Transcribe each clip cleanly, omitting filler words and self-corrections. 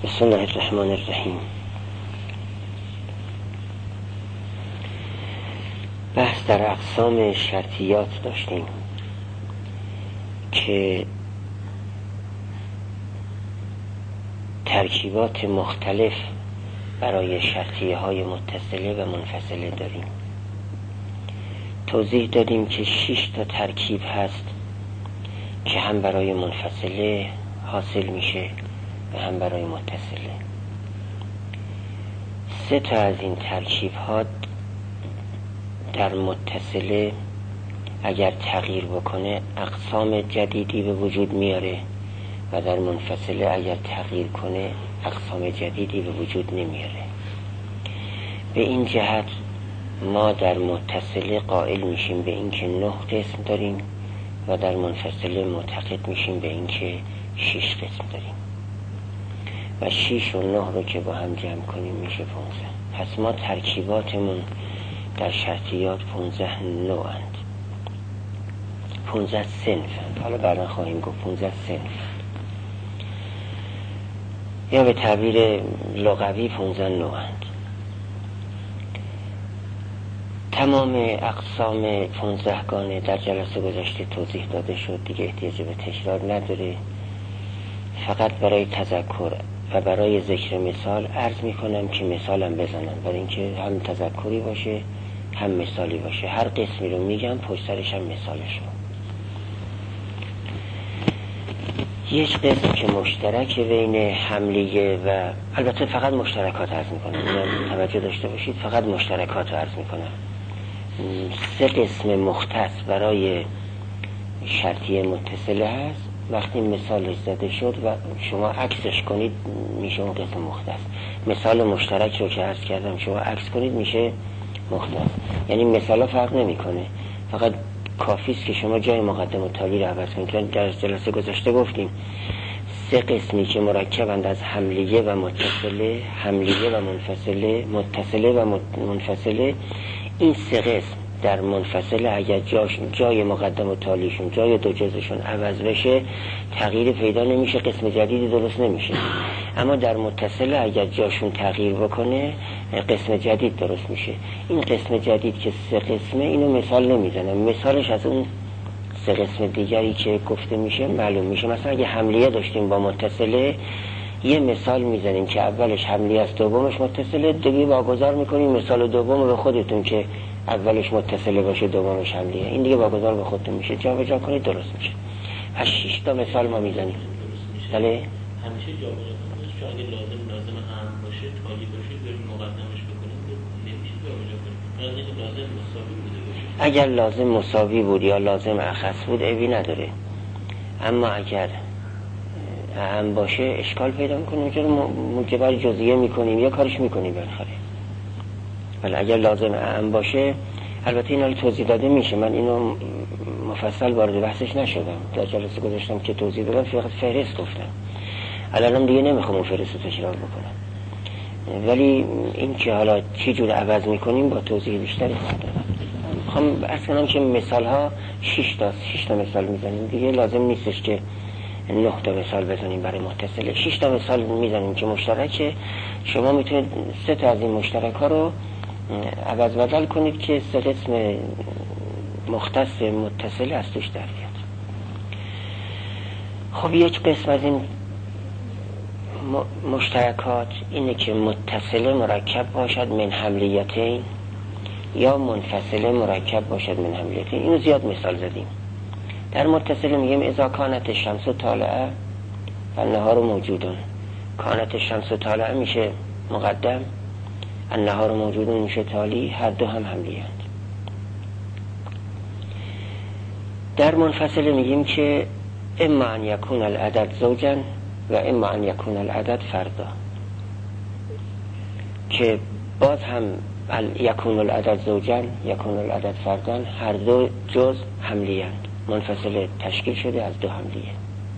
بسم الله الرحمن الرحیم. بحث در اقسام شرطیات داشتیم که ترکیبات مختلف برای شرطیه های متصله و منفصله داریم. توضیح دادیم که 6 تا ترکیب هست که هم برای منفصله حاصل میشه و هم برای متصله. 3 تا از این ترکیب ها در متصله اگر تغییر بکنه اقسام جدیدی به وجود میاره و در منفصله اگر تغییر کنه اقسام جدیدی به وجود نمیاره. به این جهت ما در متصله قائل میشیم به اینکه 9 قسم داریم و در منفصله معتقد میشیم به اینکه 6 قسم داریم و 6 و 9 رو که با هم جمع کنیم میشه 15. پس ما ترکیباتمون در شرطیات 15 نوعند، 15 صنفند. حالا بعدا خواهیم گفت 15 صنفند یا به تعبیر لغوی 15 نوعند. تمام اقسام 15 گانه در جلسه گذشته توضیح داده شد، دیگه احتیاج به تکرار نداره. فقط برای تذکر و برای ذکر مثال عرض میکنم که مثالم بزنم، برای اینکه هم تذکری باشه هم مثالی باشه. هر قسمی رو میگم پشت سرش هم مثالش رو. یک قسم که مشترک بین حملیه و البته فقط مشترکات عرض میکنم، توجه داشته باشید، فقط مشترکات عرض میکنم. 3 قسم مختص برای شرطیه متصله هست. وقتی مثالش زده شد و شما عکسش کنید میشه اون قسم مختص. مثال مشترک رو که عرض کردم شما عکس کنید میشه مختص. یعنی مثالا فرق نمیکنه، فقط کافی است که شما جای مقدم و تالی رو عوض کنید. در جلسه گذشته گفتیم 3 قسمی که مرکبند از حملیه و متصله، حملیه و منفصله، متصله و منفصله. این 3 قسم در منفصله اگر جای مقدم و تالیشون، جای دو جزشون عوض بشه تغییر پیدا نمیشه، قسم جدیدی درست نمیشه. اما در متصله اگر جاشون تغییر بکنه قسم جدید درست میشه. این قسم جدید که 3 قسمه اینو مثال نمیزنم، مثالش از اون 3 قسم دیگری که گفته میشه معلوم میشه. مثلا اگه حملیه داشتیم با متصله یه مثال میزنیم که اولش حملیه است دومش متصله، دیگه واگذار میکنیم مثال دوم رو به خودتون که اولش متصله باشه دومش حملیه. این دیگه واگذار به خودتون میشه، جا به جا کنید درست میشه. پس 6 تا مثال ما میزنیم. بله همیشه جا به جا کنید، چون اگه لازم هم باشه تالی باشه بریم مقدمش بکنیم نمیشه جا به جا کنیم. لازم مساوی بوده باشه، اگر لازم مساوی بود یا لازم اخص بود عیبی نداره، اما اگر هم باشه اشکال پیدا میکنیم، چون موجبر جزئیه میکنیم یا کارش میکنیم بالاخره. ولی اگر لازم هم باشه، البته اینا رو توضیح داده میشه، من اینو مفصل وارد بحثش نشدم، در جلسه گذاشتم که توضیح دادم فقط فهرست گفتم. الانم دیگه نمیخوام اون فهرست رو تکرار بکنم، ولی این که حالا چی جور عوض میکنیم با توضیح بیشتری خواهم دادم. میخوام عرض کنم که مثال ها 6 تا مثال میزنیم، دیگه لازم نیستش که 9 تا مثال بزنیم برای متصله. 6 تا مثال میزنیم که مشترکه. شما میتونید 3 تا از این مشترک ها رو عوض بدل کنید که 3 قسم مختص متصله از توش در بیاد. خب یک قسم از این مشترکات اینه که متصله مرکب باشد من حملیتین یا منفصله مرکب باشد من حملیتین. اینو زیاد مثال زدیم. در متصله میگیم اذا کانت الشمس طالعه فالنهار موجودون. کانت الشمس طالعه میشه مقدم، النهار موجودون میشه تالی، هر دو هم حملی هست. در منفصله میگیم که اما ان یکون العدد زوجا و اما ان یکون العدد فردا، که باز هم یکون العدد زوجا یکون العدد فردا، هر دو جز حملی هست. منفصله تشکیل شده از 2 حملیه.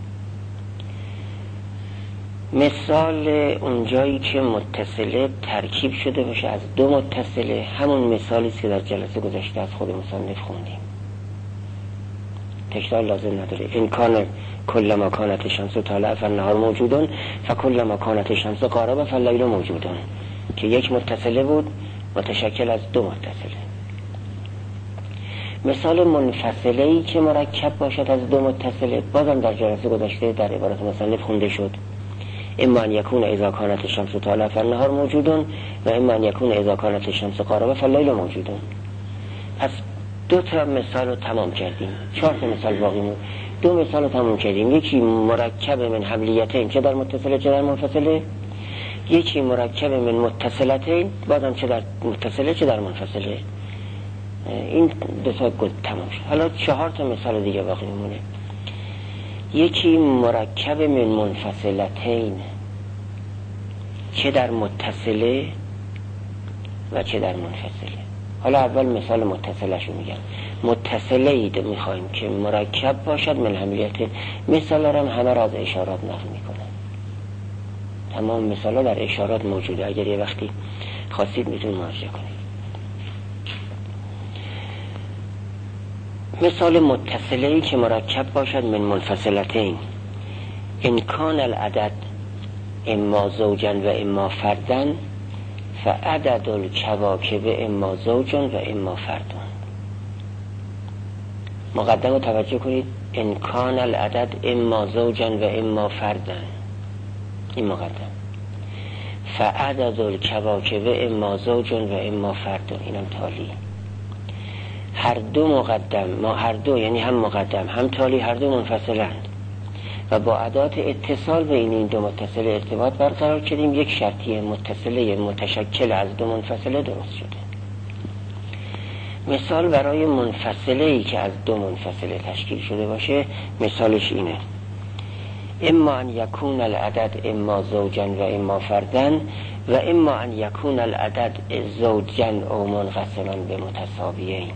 مثال اونجایی که متصله ترکیب شده باشه از 2 متصله، همون مثالی که در جلسه گذشته از خود مصنف خوندیم، تکرار لازم نداره. این کان کلما کانت الشمس طالعه فالنهار موجودون فکلما کانت الشمس غاربه فاللیل موجودون، که یک متصله بود متشکل از دو متصله. مثال منفصله‌ای که مرکب باشد از دو متصله بازم در جلسه گذشته در عبارت مصنف خونده شد. اما ان یکون اذا کانت الشمس طالعه فالنهار موجودون و اما ان یکون اذا کانت الشمس غاربه فاللیل موجودون. پس دو تا مثال رو تمام کردیم، 4 تا مثال باقی موند. 2 مثال رو تمام کردیم، یکی مرکب من حملیتین چه در متصله چه در منفصله، یکی مرکب من متصلتین بازم چه در متصله چه در منفصله. این 2 تا تمام شد. حالا 4 تا مثال دیگه باقی مونه. یکی مرکب من منفصلتین چه در متصله و چه در منفصله. حالا اول مثال متصلش رو میگم. متصله اید میخوایم که مرکب باشد من حملیت. مثال هم همه را از اشارات نقل میکنن، تمام مثال ها در اشارات موجوده، اگر یه وقتی خواستید میتونید مراجعه کنید. مثال متصله ای که مرکب باشد من منفصلتین ان کان العدد اما زوجا و اما فردن فعدد الکواکب اما زوجا و اما فردن. مقدم رو توجه کنید، ان کان العدد اما زوجا و اما فردن، این مقدم. فعدد الکواکب اما زوجا و اما فردن، اینم تالی. هر دو مقدم، ما هر دو یعنی هم مقدم هم تالی، هر دو منفصلند و با ادات اتصال بین این دو متصله ارتباط برقرار کردیم. یک شرطیه متصله متشکل از دو منفصله درست شده. مثال برای منفصله ای که از دو منفصله تشکیل شده باشه مثالش اینه: اما ان یکون العدد اما زوجا و اما فردن و اما ان یکون العدد زوجا او منقسما به متساویین.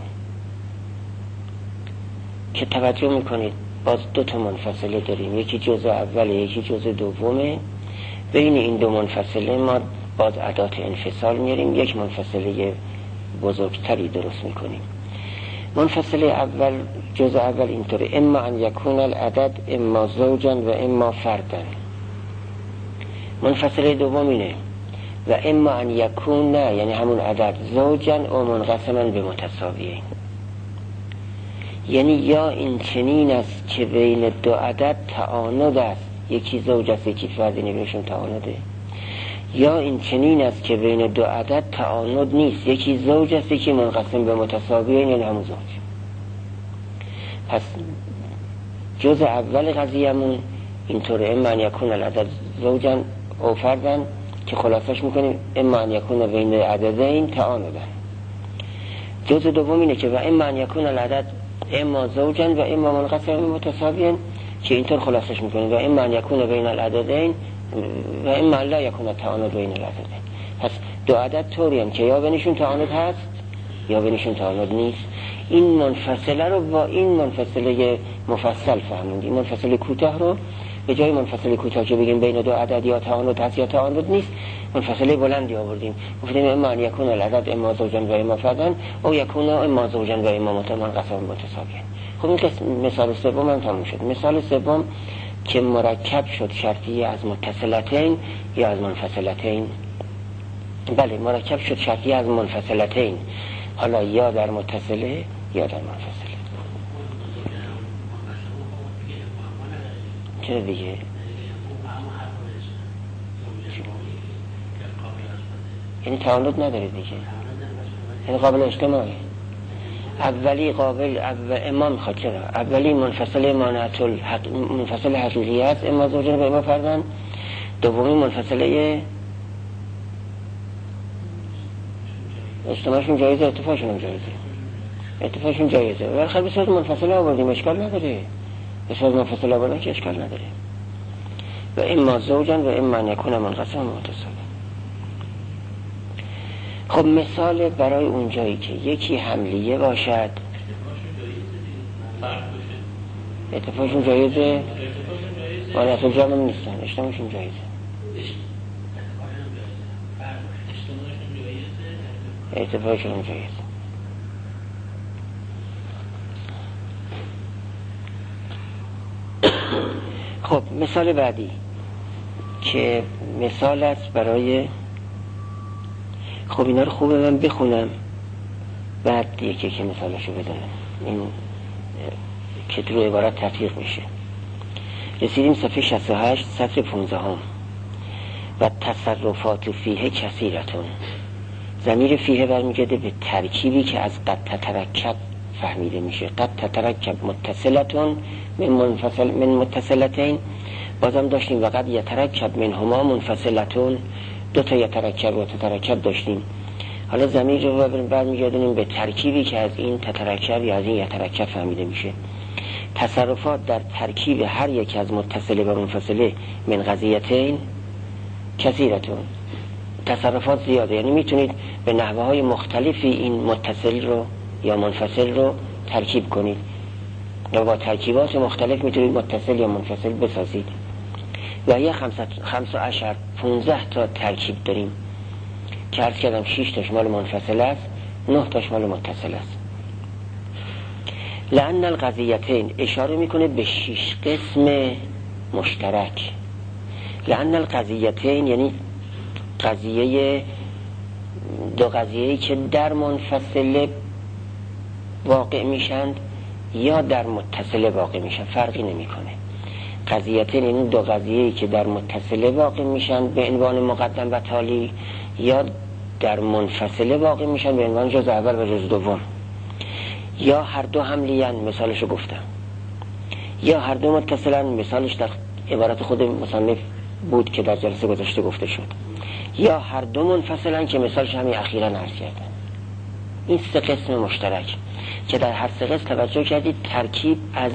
که توجه میکنید باز 2 تا منفصله داریم، یکی جزء اوله یکی جزء دومه. بین این دو منفصله ما باز ادات انفصال میاریم، یک منفصله بزرگتری درست میکنیم. منفصله اول جزء اول اینطوره: اما ان یکون العدد اما زوجا و اما فردن. منفصله دوم اینه: و اما ان یکون، نه یعنی همون عدد، زوجا او منقسما به متساویین. یعنی یا این چنین است که بین دو عدد تعاند است، یکی زوج است یکی فرد، نمیشون تعانده. یا این چنین است که بین دو عدد تعاند نیست، یکی زوج است یکی منقسم به متساویین، یعنی همون زوج. پس جزء اول قضیه‌مون اینطوره: اما ان یکون العدد زوجا او فردن، که خلاصش میکنیم اما ان یکون بین عددین تعاندن. جزء دوم اینه که و اما ان یکون العدد اما زوجا و اما منقسم به متساویین، که اینطور خلاصش میکنیم و اما ان یکون بین العددین و اما لا یکون تعاند بین العددین. پس دو عدد طوری هم که یا بینشون تعاند هست یا بینشون تعاند نیست. این منفصله رو با این منفصله مفصل فهموندیم. این منفصله کوتاه رو به جای منفصله کوتاه که بگیم بین دو عدد یا تعاند هست یا تعاند نیست، منفصله بلندی آوردیم، گفتیم اما ان یکون العدد اما زوجا و اما فردن او یکون اما زوجا و اما منقسم به متساویین. خب این مثال سوم هم تموم شد. مثال سوم که مرکب شد شرطیه از متصلتین یا از منفصلتین. بله، مرکب شد شرطیه از منفصلتین، حالا یا در متصله یا در منفصله. چرا دیگه؟ یعنی تعاند نداره دیگه، یعنی قابل اجتماعی. اولی قابل اما میخواد، چرا؟ اولی منفصله منفصل حقیقی است، اما زوجن و اما فردن. دومی منفصله اجتماعشون جایزه، اتفاقشون هم جایزه، اتفاقشون جایزه. ولی خیلی بسیار منفصله آوردیم، اشکال نداره. بسیار منفصله آوردیم که اشکال نداره. و اما زوجن و اما نکون منقسم متصل. خب مثال برای اون جایی که یکی حملیه باشد، اتفاقشون جایزه، مانعت الجمع نیستن، اجتماعشون جایزه. اتفاقشون جایزه. خب مثال بعدی که مثال است برای، خب اینا رو خوبه من بخونم بعد یکی که مثالشو بزنم، این که رو عبارت تطبیق میشه. رسیدیم صفحه 68 سطر 15 و تصرفات فیه کثیرتون. ضمیر فیه برمیگرده به ترکیبی که از قد تترکب فهمیده میشه. قد تترکب متصلتون من متصلتین، بازم داشتیم و قد یترکب منهما منفصلتون، دو تا یترکب و تترکب داشتیم. حالا ضمیر رو برمیگردونیم به ترکیبی که از این تترکب یا از این یترکب فهمیده میشه. تصرفات در ترکیب هر یک از متصله و منفصله من قضیتین کثیرتون، تصرفات زیاده، یعنی میتونید به نحوه های مختلفی این متصل رو یا منفصل رو ترکیب کنید یا با ترکیبات مختلف میتونید متصل یا منفصل بسازید. و یه 15 تا ترکیب داریم که عرض کردم 6 تاش مال منفصل است، 9 تاش مال متصل است. لأن القضیتین اشاره میکنه به 6 قسم مشترک. لأن القضیتین یعنی قضیه، دو قضیه‌ای که در منفصله واقع میشند یا در متصله واقع میشن، فرقی نمیکنه. قضیتین یعنی دو قضیه‌ای که در متصله واقع میشن به عنوان مقدم و تالی، یا در منفصله واقع میشن به عنوان جز اول و جز دوم، یا هر دو حملیان، مثالشو گفتم، یا هر دو متصلن، مثالش در عبارت خود مصنف بود که در جلسه گذشته گفته شد، یا هر دو منفصلن که مثالش همین اخیراً عرض کردم. این 3 قسم مشترک که در هر 3 قسم توجه کردید ترکیب از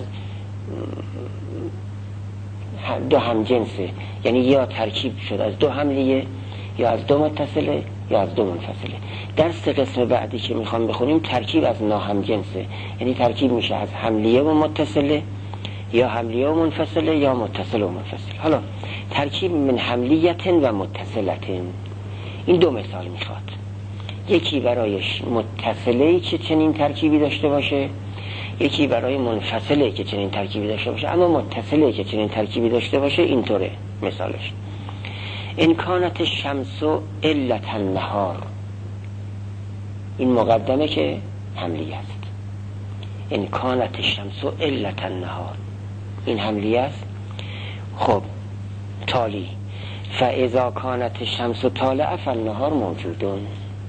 دو همجنسه، یعنی یا ترکیب شد از دو حملیه یا از دو متصله یا از دو منفصله. در 3 قسم بعدی که میخوام بخونیم ترکیب از ناهمجنسه، یعنی ترکیب میشه از حملیه و متصله یا حملیه و منفصله یا متصل و منفصل. حالا ترکیب من حملیت و متصلت، این 2 مثال میخواد. یکی برای متصله که چنین ترکیبی داشته باشه، یکی برای منفصله که چنین ترکیبی داشته باشه. اما متصله که چنین ترکیبی داشته باشه اینطوره مثالش: ان کانت الشمس علت النهار، این مقدمه که حملیه است. ان کانت الشمس علت النهار، این حملیه است. خب تالی: فاذا کانت الشمس طالعه فالنهار موجودون،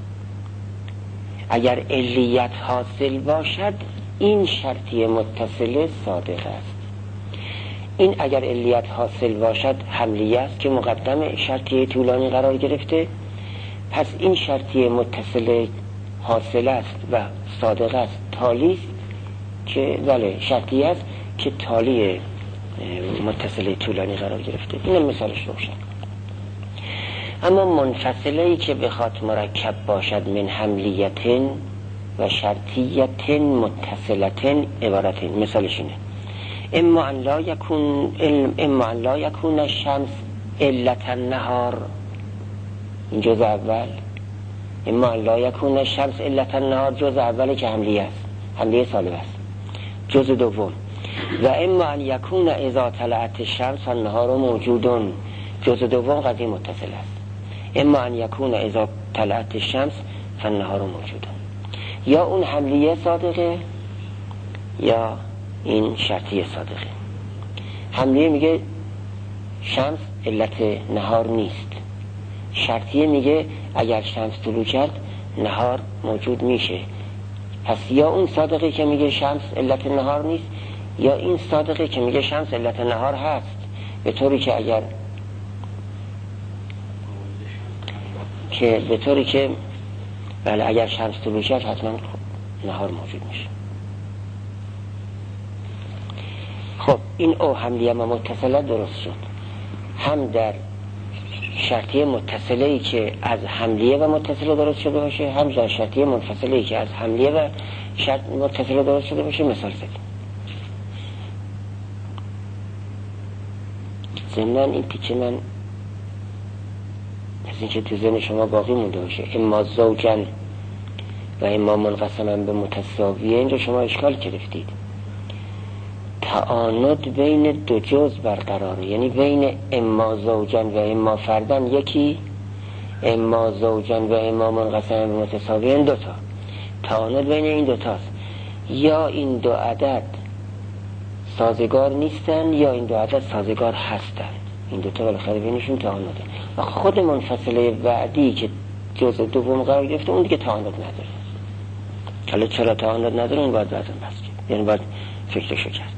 اگر علیت حاصل باشد این شرطی متصله صادق است. این اگر علیت حاصل باشد حملیه است که مقدم شرطی طولانی قرار گرفته، پس این شرطی متصله حاصل است و صادق است، تالی است که بله شرطی است که تالی متصله طولانی قرار گرفته. این مثالش روشن. اما منفصله‌ای که بخواد مرکب باشد من حملیتن و شرطیتن متصلتن عبارتین، مثالش اینه: اما ان لا یکون الشمس علت النهار، این جزء اول. اما ان لا یکون الشمس علت النهار جزء اولی که حملیه است، حملیه سالب است. جزء دوم: و اما ان یکون اذا طلعت الشمس فالنهار موجودون، جزء دوم قضیه متصل است. اما ان یکون اذا طلعت الشمس فالنهار موجودون، یا اون حملیه صادقه یا این شرطیه صادقه. حملیه میگه شمس علت نهار نیست، شرطیه میگه اگر شمس طلوع کرد نهار موجود میشه. پس یا اون صادقه که میگه شمس علت نهار نیست، یا این صادقه که میگه شمس علت نهار هست، به طوری که بله اگر شمس طلوع کرد حتما نهار موجود میشه. خب این او حملیه و متصله درست شد، هم در شرطیه متصله‌ای که از حملیه و متصله درست شده باشه، هم در شرطیه منفصله‌ای که از حملیه و شرط متصله درست شده باشه. مثال زدیم. ضمناً این تیکه من از اینکه تو ذهن شما باقی مونده باشه، اما زوجن و اما منقسما به متساویه، اینجا شما اشکال گرفتید. تعاند بین دو جز برقراره، یعنی بین اما زوجن و اما فردن یکی، اما زوجن و اما منقسم به متساویین دوتا. تعاند بین این دوتاست، یا این دو عدد سازگار نیستن یا این دو عدد سازگار هستن. این دوتا بالاخره بینشون تعانده. و خود منفصله بعدی که جزء دوم قرار گرفته اون دیگه تعاند نداره. حالا چرا تعاند نداره اون باید بعداً بحث کرد، یعنی باید فکرشو کرد.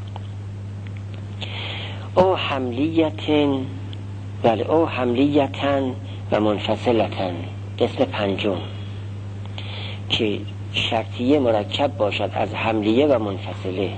او حملیتن، بله، او حملیتن و منفصلتن، قسم پنجم که شرطیه مرکب باشد از حملیه و منفصله.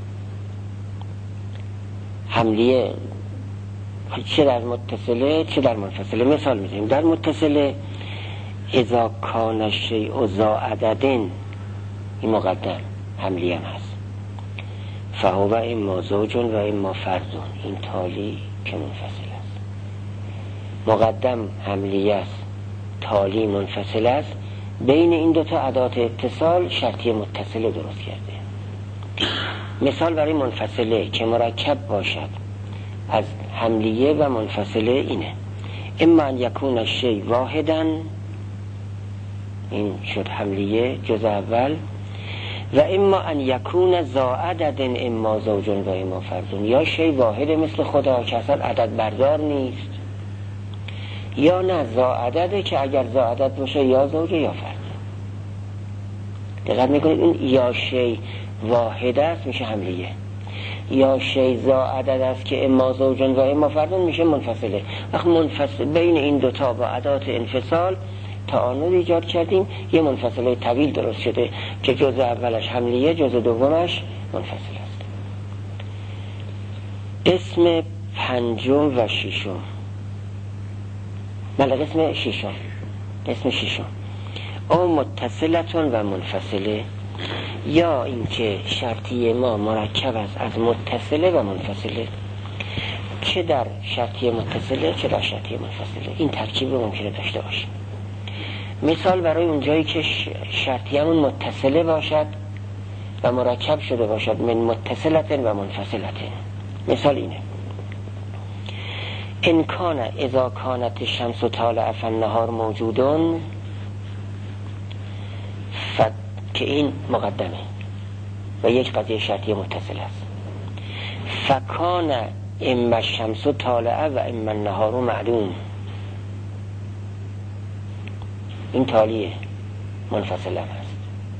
حملیه چه در متصله چه در منفصله. مثال میزنیم در متصله اذا کان الشیء ذا عددن، این مقدم حملیه هم هست، فهو اما زوجون و اما فردون، این تالی که منفصل است. مقدم حملیه است، تالی منفصل است. بین این دوتا ادات اتصال شرطی متصله درست کرده. مثال برای منفصله که مرکب باشد از حملیه و منفصله اینه: اما ان یکون الشیء واحدن، این شد حملیه جزء اول، و اما ان یکون ذا عدد اما زوجون و اما فردون، یا شی واحد مثل خدا که اصلا عدد بردار نیست، یا نه ذا عدده که اگر ذا عدد باشه یا زوجه یا فرد. دقت میکنید این یا شی واحد است میشه حملیه، یا شی ذا عدد است که اما زوجون و اما فردون میشه منفصله. وقت منفصل بین این دوتا با ادات انفصال تعاند ایجاد کردیم، یه منفصله طویل درست شده که جزء اولش حملیه، جزء دومش منفصل است. قسم پنجم و ششم، بله قسم ششم او متصلتون و منفصله، یا اینکه شرطی ما مرکب است از متصله و منفصله، چه در شرطی متصله چه در شرطی منفصله. این ترکیب رو ممکنه داشته باشیم. مثال برای اونجایی که شرطی همون متصله باشد و مرکب شده باشد من متصلتن و منفصلتن. مثال اینه: ان کان اذا کانت الشمس طالع فالنهار موجودون، که این مقدمه و یک قضیه شرطی متصل است. فکان اما الشمس طالعه و اما النهار معلوم، این تالیه منفصل هم هست.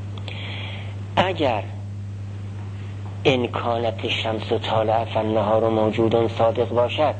اگر ان کانت الشمس طالعه فالنهار موجودون صادق باشد،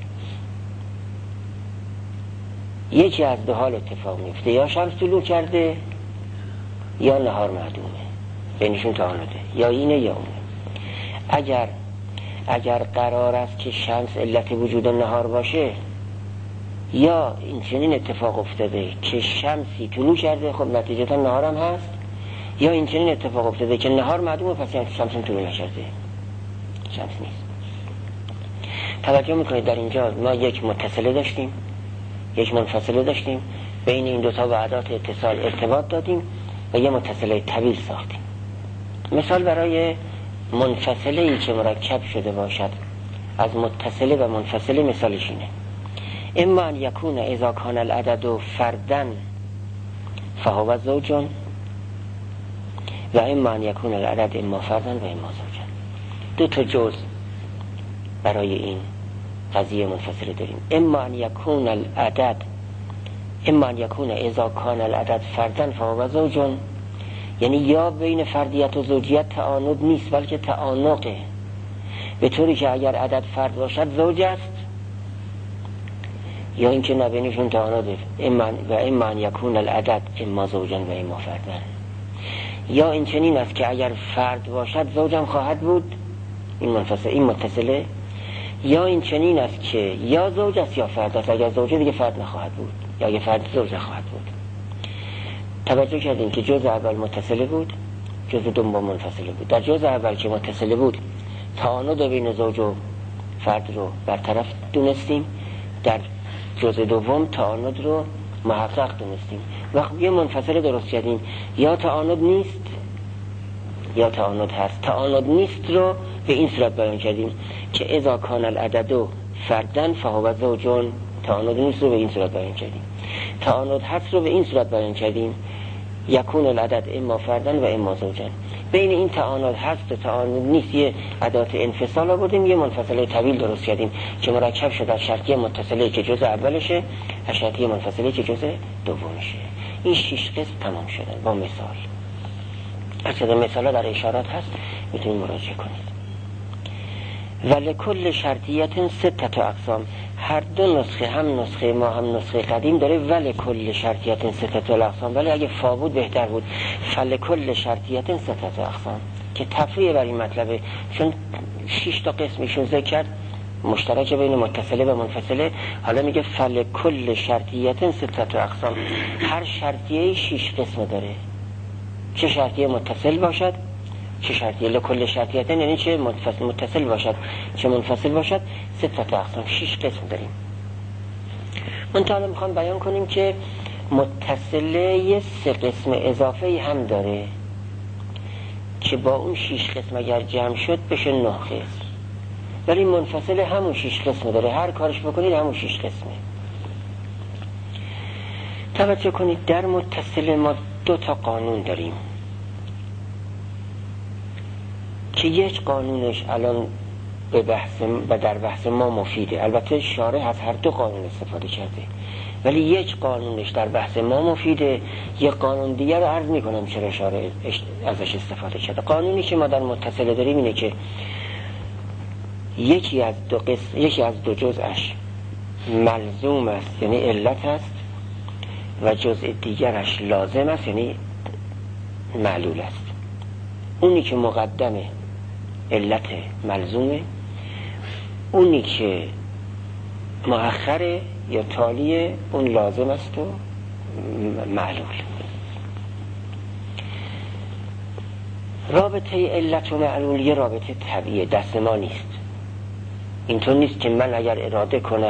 یکی از دو حال اتفاق میفته: یا شمس طلوع کرده یا نهار معدومه، بینشون تعانده، یا اینه یا اونه. اگر قرار است که شمس علت وجود نهار باشه، یا این چنین اتفاق افتاده که شمسی طلوع کرده، خب نتیجتا نهار هم هست، یا این چنین اتفاق افتاده که نهار معدومه پس شمس هم طلوع نکرده، شمس نیست. توجه میکنید در اینجا ما یک متصله داشتیم یک منفصله داشتیم، بین این دوتا با ادات اتصال ارتباط دادیم و یه متصله طویل ساختیم. مثال برای منفصله ای که مرکب شده باشد از متصله و منفصله مثالش اینه: اما ان یکون اذا کان العدد فردن فهو زوجون و اما ان یکون العدد اما فردن و اما زوجن. دو تا جزء برای این قضیه منفصله داریم. اما ان یکون العدد، اما ان یکون اذا کان العدد فردن فهو زوجون، یعنی یا بین فردیت و زوجیت تعاند نیست بلکه تعانقه، به طوری که اگر عدد فرد باشد زوج است، یا اینکه نبینشون تعانده. اما ان یکون العدد اما زوجن و اما فردن، یا این چنین است که اگر فرد باشد زوجم خواهد بود، این منفصل این متصله، یا این چنین است که یا زوج است یا فرد است، اگر زوجه دیگه فرد نخواهد بود، یا اگر فرد زوج خواهد بود. توجه کردیم که جزء اول متصله بود، جزء دوم منفصله بود. در جزء اول که متصله بود تعاند بین زوج و فرد رو برطرف دونستیم، در جزء دوم تعاند رو محقق دونستیم. وقتی یه منفصله درست کردیم یا تعاند نیست یا تعاند هست. تعاند نیست رو به این صورت بیان کردیم که اذا کان العدد فردن فهو زوجون. تعاند نیست رو به این صورت بیان کردیم. تعاند هست رو به این صورت بیان کردیم یکون العدد اما فردن و اما زوجن. بین این تعاند هست و تعاند نیست یه ادات انفصال آوردیم، یه منفصله طویل درست کردیم که مرکب شده از شرطیه متصله که جزء اولشه و شرطیه منفصله که جزء دومشه. این 6 قسم تمام شدن با مثال. اصلا مثالا در اشارات هست میتونید مراجعه کنید. ولکل شرطیت 6 اقسام. هر دو نسخه، هم نسخه ما هم نسخه قدیم داره ولکل شرطیت 6 اقسام، ولی اگه فا بود بهتر بود. فلکل شرطیت 6 اقسام که تفریع بر این مطلبه، چون 6 تا قسمشون ذکر کرد مشترک بین متصله و منفصله. حالا میگه فلکل شرطیت 6 اقسام. هر شرطیه 6 قسم داره، چه شرطیه متصل باشد چه شرطیه. لکل شرطیت یعنی چه متصل باشد چه منفصل باشد. 6 اقسام، 6 قسم داریم. من تا حالا میخوام بیان کنیم که متصله 3 قسم اضافه هم داره که با اون 6 قسم اگر جمع شد بشه 9 قسم، ولی منفصل همون 6 قسم داره، هر کارش بکنید همون 6 قسمه. توجه کنید در متصل ما 2 تا قانون داریم که یک قانونش الان به بحث و در بحث ما مفیده. البته شارح از هر 2 قانون استفاده کرده، ولی یک قانونش در بحث ما مفیده، یک قانون دیگر رو عرض میکنم چرا شارح ازش استفاده کرده. قانونی که ما در متصل داریم اینه که یکی از 2 جزءش ملزوم است یعنی علت است و جزء دیگرش لازم است یعنی معلول است. اونی که مقدمه علت ملزومه، اونی که مؤخره یا تالیه اون لازم است و معلول. رابطه علت و معلول یه رابطه طبیعیه، دست ما نیست. اینطور نیست که من اگر اراده کنم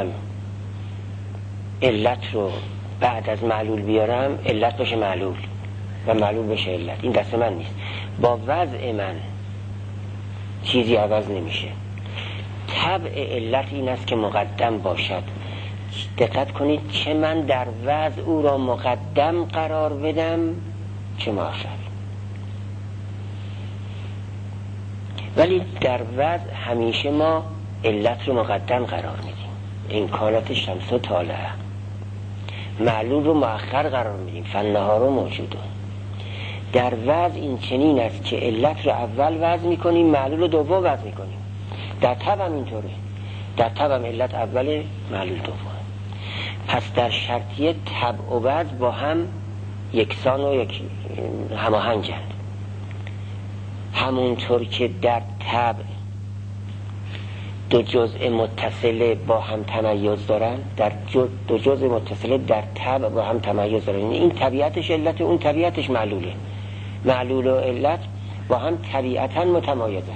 علت رو بعد از معلول بیارم علت بشه معلول و معلول بشه علت. این دست من نیست. با وضع من چیزی عوض نمیشه. طبع علت این است که مقدم باشد. دقت کنید چه من در وضع او را مقدم قرار بدم چه مؤخر، ولی در وضع همیشه ما علت رو مقدم قرار میدیم. امکانات شمس و طالع. معلول رو مؤخر قرار میدیم. فالنهار رو موجودون. در وضع این چنین است که علت رو اول وضع میکنیم، معلول رو دوم وضع میکنیم. در طبع هم اینطوره. در طبع هم علت اوله، معلول دوم. پس در شرطیه طبع و وضع با هم یکسان و هماهنگند. همونطور که در طبع 2 جزء متصله با هم تمایز دارن، در 2 جزء متصله در طبع با هم تمایز دارن. این طبیعتش علت، اون طبیعتش معلوله. معلول و علت با هم طبیعتاً متمایزن.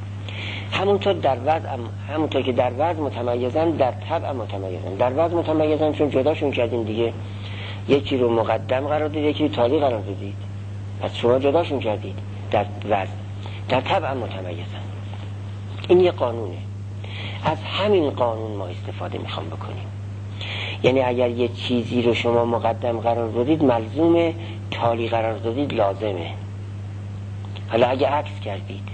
همونطور که در وضع متمایزن در طبع متمایزن. در وضع متمایزن چون جداشون کردیم دیگه. یکی رو مقدم قرار دید، یکی رو تالی قرار دید. پس شما جداشون کردید در وضع. در طبع متمایزن. این یه قانونه. از همین قانون ما استفاده میخوام بکنیم. یعنی اگر یه چیزی رو شما مقدم قرار دادید ملزومه، تالی قرار دادید لازمه. حالا اگه عکس کردید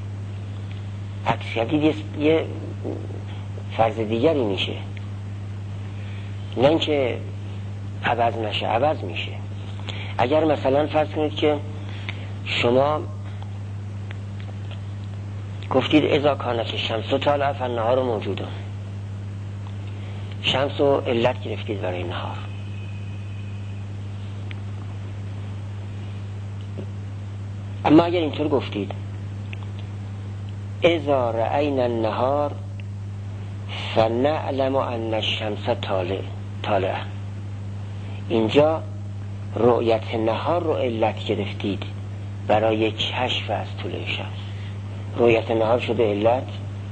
یه فرض دیگری میشه، نه اینکه عوض نشه، عوض میشه. اگر مثلا فرض کنید که شما گفتید اذا کانت الشمس طالعه فالنهار موجود. شمس و علت گرفتید برای نهار. اما اگر اینطور گفتید اذا رأینا النهار فنعلم ان الشمس طالعه، اینجا رؤیت نهار رو علت گرفتید برای کشف از طلوع شمس. رؤیت نهار شده علت،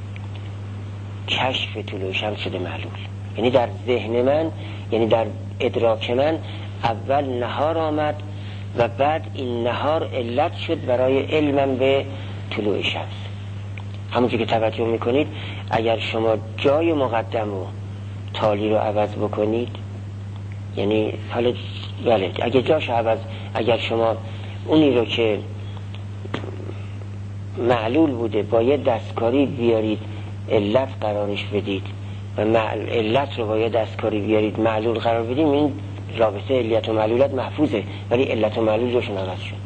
کشف طلوع شمس شده معلول. یعنی در ذهن من، یعنی در ادراک من اول نهار آمد و بعد این نهار علت شد برای علمم به طلوع شمس. همونجور که توجه میکنید اگر شما جای مقدم و تالی رو عوض بکنید، یعنی حالا بله اگر جاش عوض، اگر شما اونی رو که معلول بوده با یه دستکاری بیارید علت قرارش بدید و علت رو با یه دستکاری بیارید معلول قرار بدید، این رابطه علیت و معلولت محفوظه، ولی علت و معلول روشون عوض شد.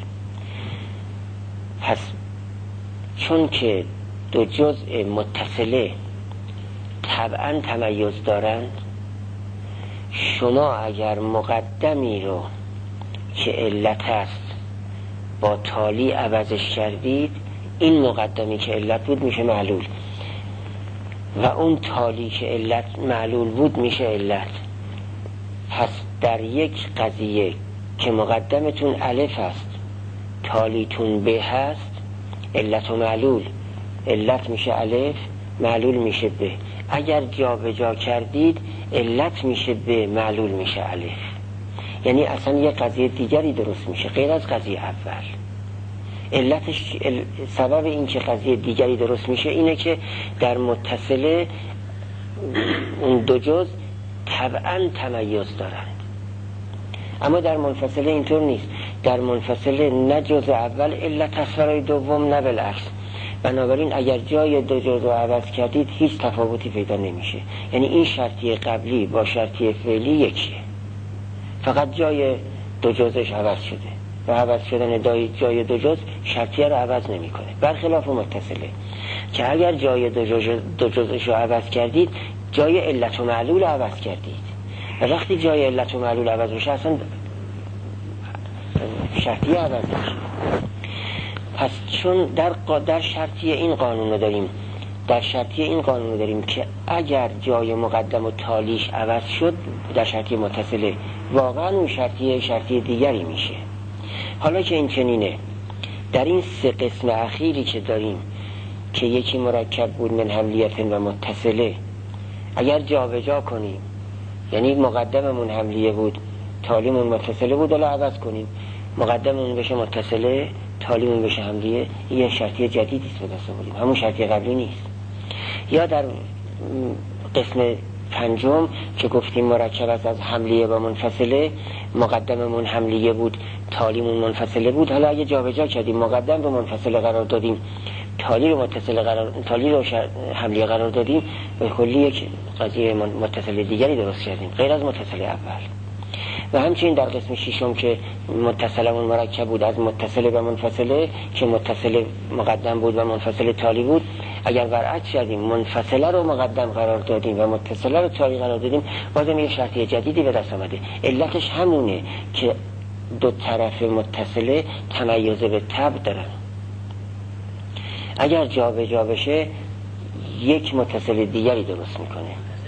پس چون که دو جزء متصله طبعا تمیز دارند، شما اگر مقدمی رو که علت است با تالی عوضش کردید، این مقدمی که علت بود میشه معلول و اون تالی که علت معلول بود میشه علت. پس در یک قضیه که مقدمتون الف است تالیتون به هست، علت و معلول، علت میشه الف، معلول میشه به. اگر جا به جا کردید علت میشه به، معلول میشه الف. یعنی اصلا یه قضیه دیگری درست میشه غیر از قضیه اول. علتش سبب این که قضیه دیگری درست میشه اینه که در متصله اون دو جزء طبعا تمیز دارند، اما در منفصله اینطور نیست. در منفصله نه جزء اول علت است برای دوم نه بالعکس. بنابراین اگر جای دو جزء رو عوض کردید هیچ تفاوتی پیدا نمیشه. یعنی این شرطیه قبلی با شرطیه فعلی یکیه، فقط جای دو جزءش عوض شده و عوض شدن جای دو جزء شرطیه رو عوض نمیکنه. برخلاف متصله که اگر جای دو جزءش رو عوض کردید جای علت و معلول رو عوض کردید و وقتی جای علت و معلول عوض بشه اصلا شرطیه عوض میشه. پس چون در شرطیه این قانون رو داریم، در شرطیه این قانون رو داریم که اگر جای مقدم و تالیش عوض شد در شرطیه متصله واقعا اون شرطیه دیگری میشه. حالا که این چنینه، در این سه قسم اخیری که داریم که یکی مرکب بود من حملیت و متصله، اگر جا به جا کنیم، یعنی مقدممون حملیه بود تالیمون متصله بود، حالا عوض کنیم مقدممون بشه متصله تالیمون بشه حملیه، یه شرطیه جدیدی است به دست آوردیم، همون شرطیه قبلی نیست. یا در قسم پنجم که گفتیم مرکب است از حملیه و منفصله، مقدممون حملیه بود تالیمون منفصله بود، حالا اگه جا به جا کردیم مقدم رو منفصله قرار دادیم تالی رو حملیه قرار دادیم، به کلی یک قضیه متصله دیگری درست کردیم غیر از متصله اول. و همچنین در قسم ششم که متصلمون مرکب بود از متصله و منفصله که متصله مقدم بود و منفصله تالی بود، اگر برعکس کردیم منفصله رو مقدم قرار دادیم و متصله رو تالی قرار دادیم، بازم یه شرطیه جدیدی به دست آمده. علتش همونه که دو طرف متصله تمیز به طبع دارن. اگر جا به جا بشه یک متصل دیگری درست میکنه،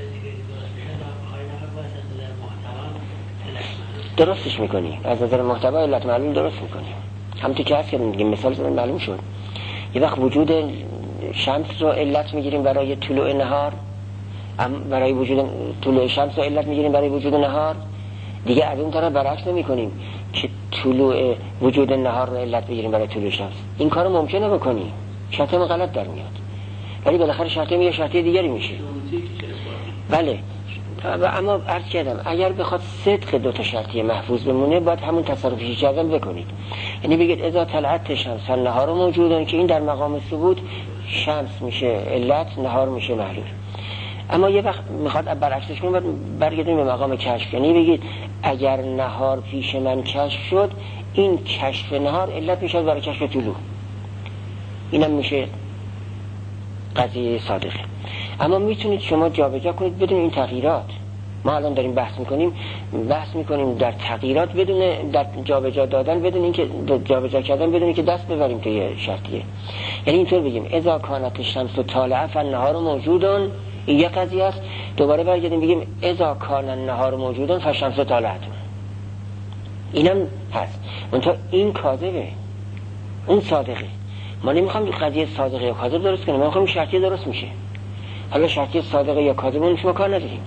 درستش میکنی از نظر محتوا علت معلوم درست میکنی. همونطور که هست کردیم مثال زدن معلوم شد. یه وقت وجود شمس رو علت میگیریم برای طلوع نهار، برای وجود طلوع شمس رو علت میگیریم برای وجود نهار، دیگه از اون طرف برعکس نمیکنیم که طلوع وجود نهار رو علت بگیریم برای طلوع شمس. این کارو ممکنه بکنی، شرطم غلط در میاد، ولی بالاخره شرطم یه شرطی دیگری میشه. بله، اما عرض کردم اگر بخواد صدق دو تا شرطی محفوظ بمونه باید همون تصرفی که اول بکنید. یعنی بگید اذا طلعت شمس نهار موجودن، که این در مقام ثبوت شمس میشه علت، نهار میشه معلول. اما یه وقت میخواد برعکسش کنه، برگردیم به مقام کشف. یعنی بگید اگر نهار پیش من کشف شد، این کشف نهار علت میشه برای کشف طلوع. اینم میشه قضیه صادقه. اما میتونید شما جابجا کنید بدون این تغییرات. ما الان داریم بحث میکنیم در تغییرات بدون در جابجا دادن، بدون اینکه جابجا کردن، بدون اینکه دست ببریم توی شرطیه. یعنی اینطور بگیم اذا کانت الشمس طالعه فالنهار موجودن، این یک قضیه است. دوباره برگردیم بگیم اذا کان النهار موجودن فالشمس طالعه، اینم هست. منتها این کاذبه، اون صادقه. ما نمیخوام قضیه صادقه یا کاذب درست کنیم، ما میخوام شرطیه درست میشه. حالا شرطیه صادقه یا کاذب اون شما کار نداریم.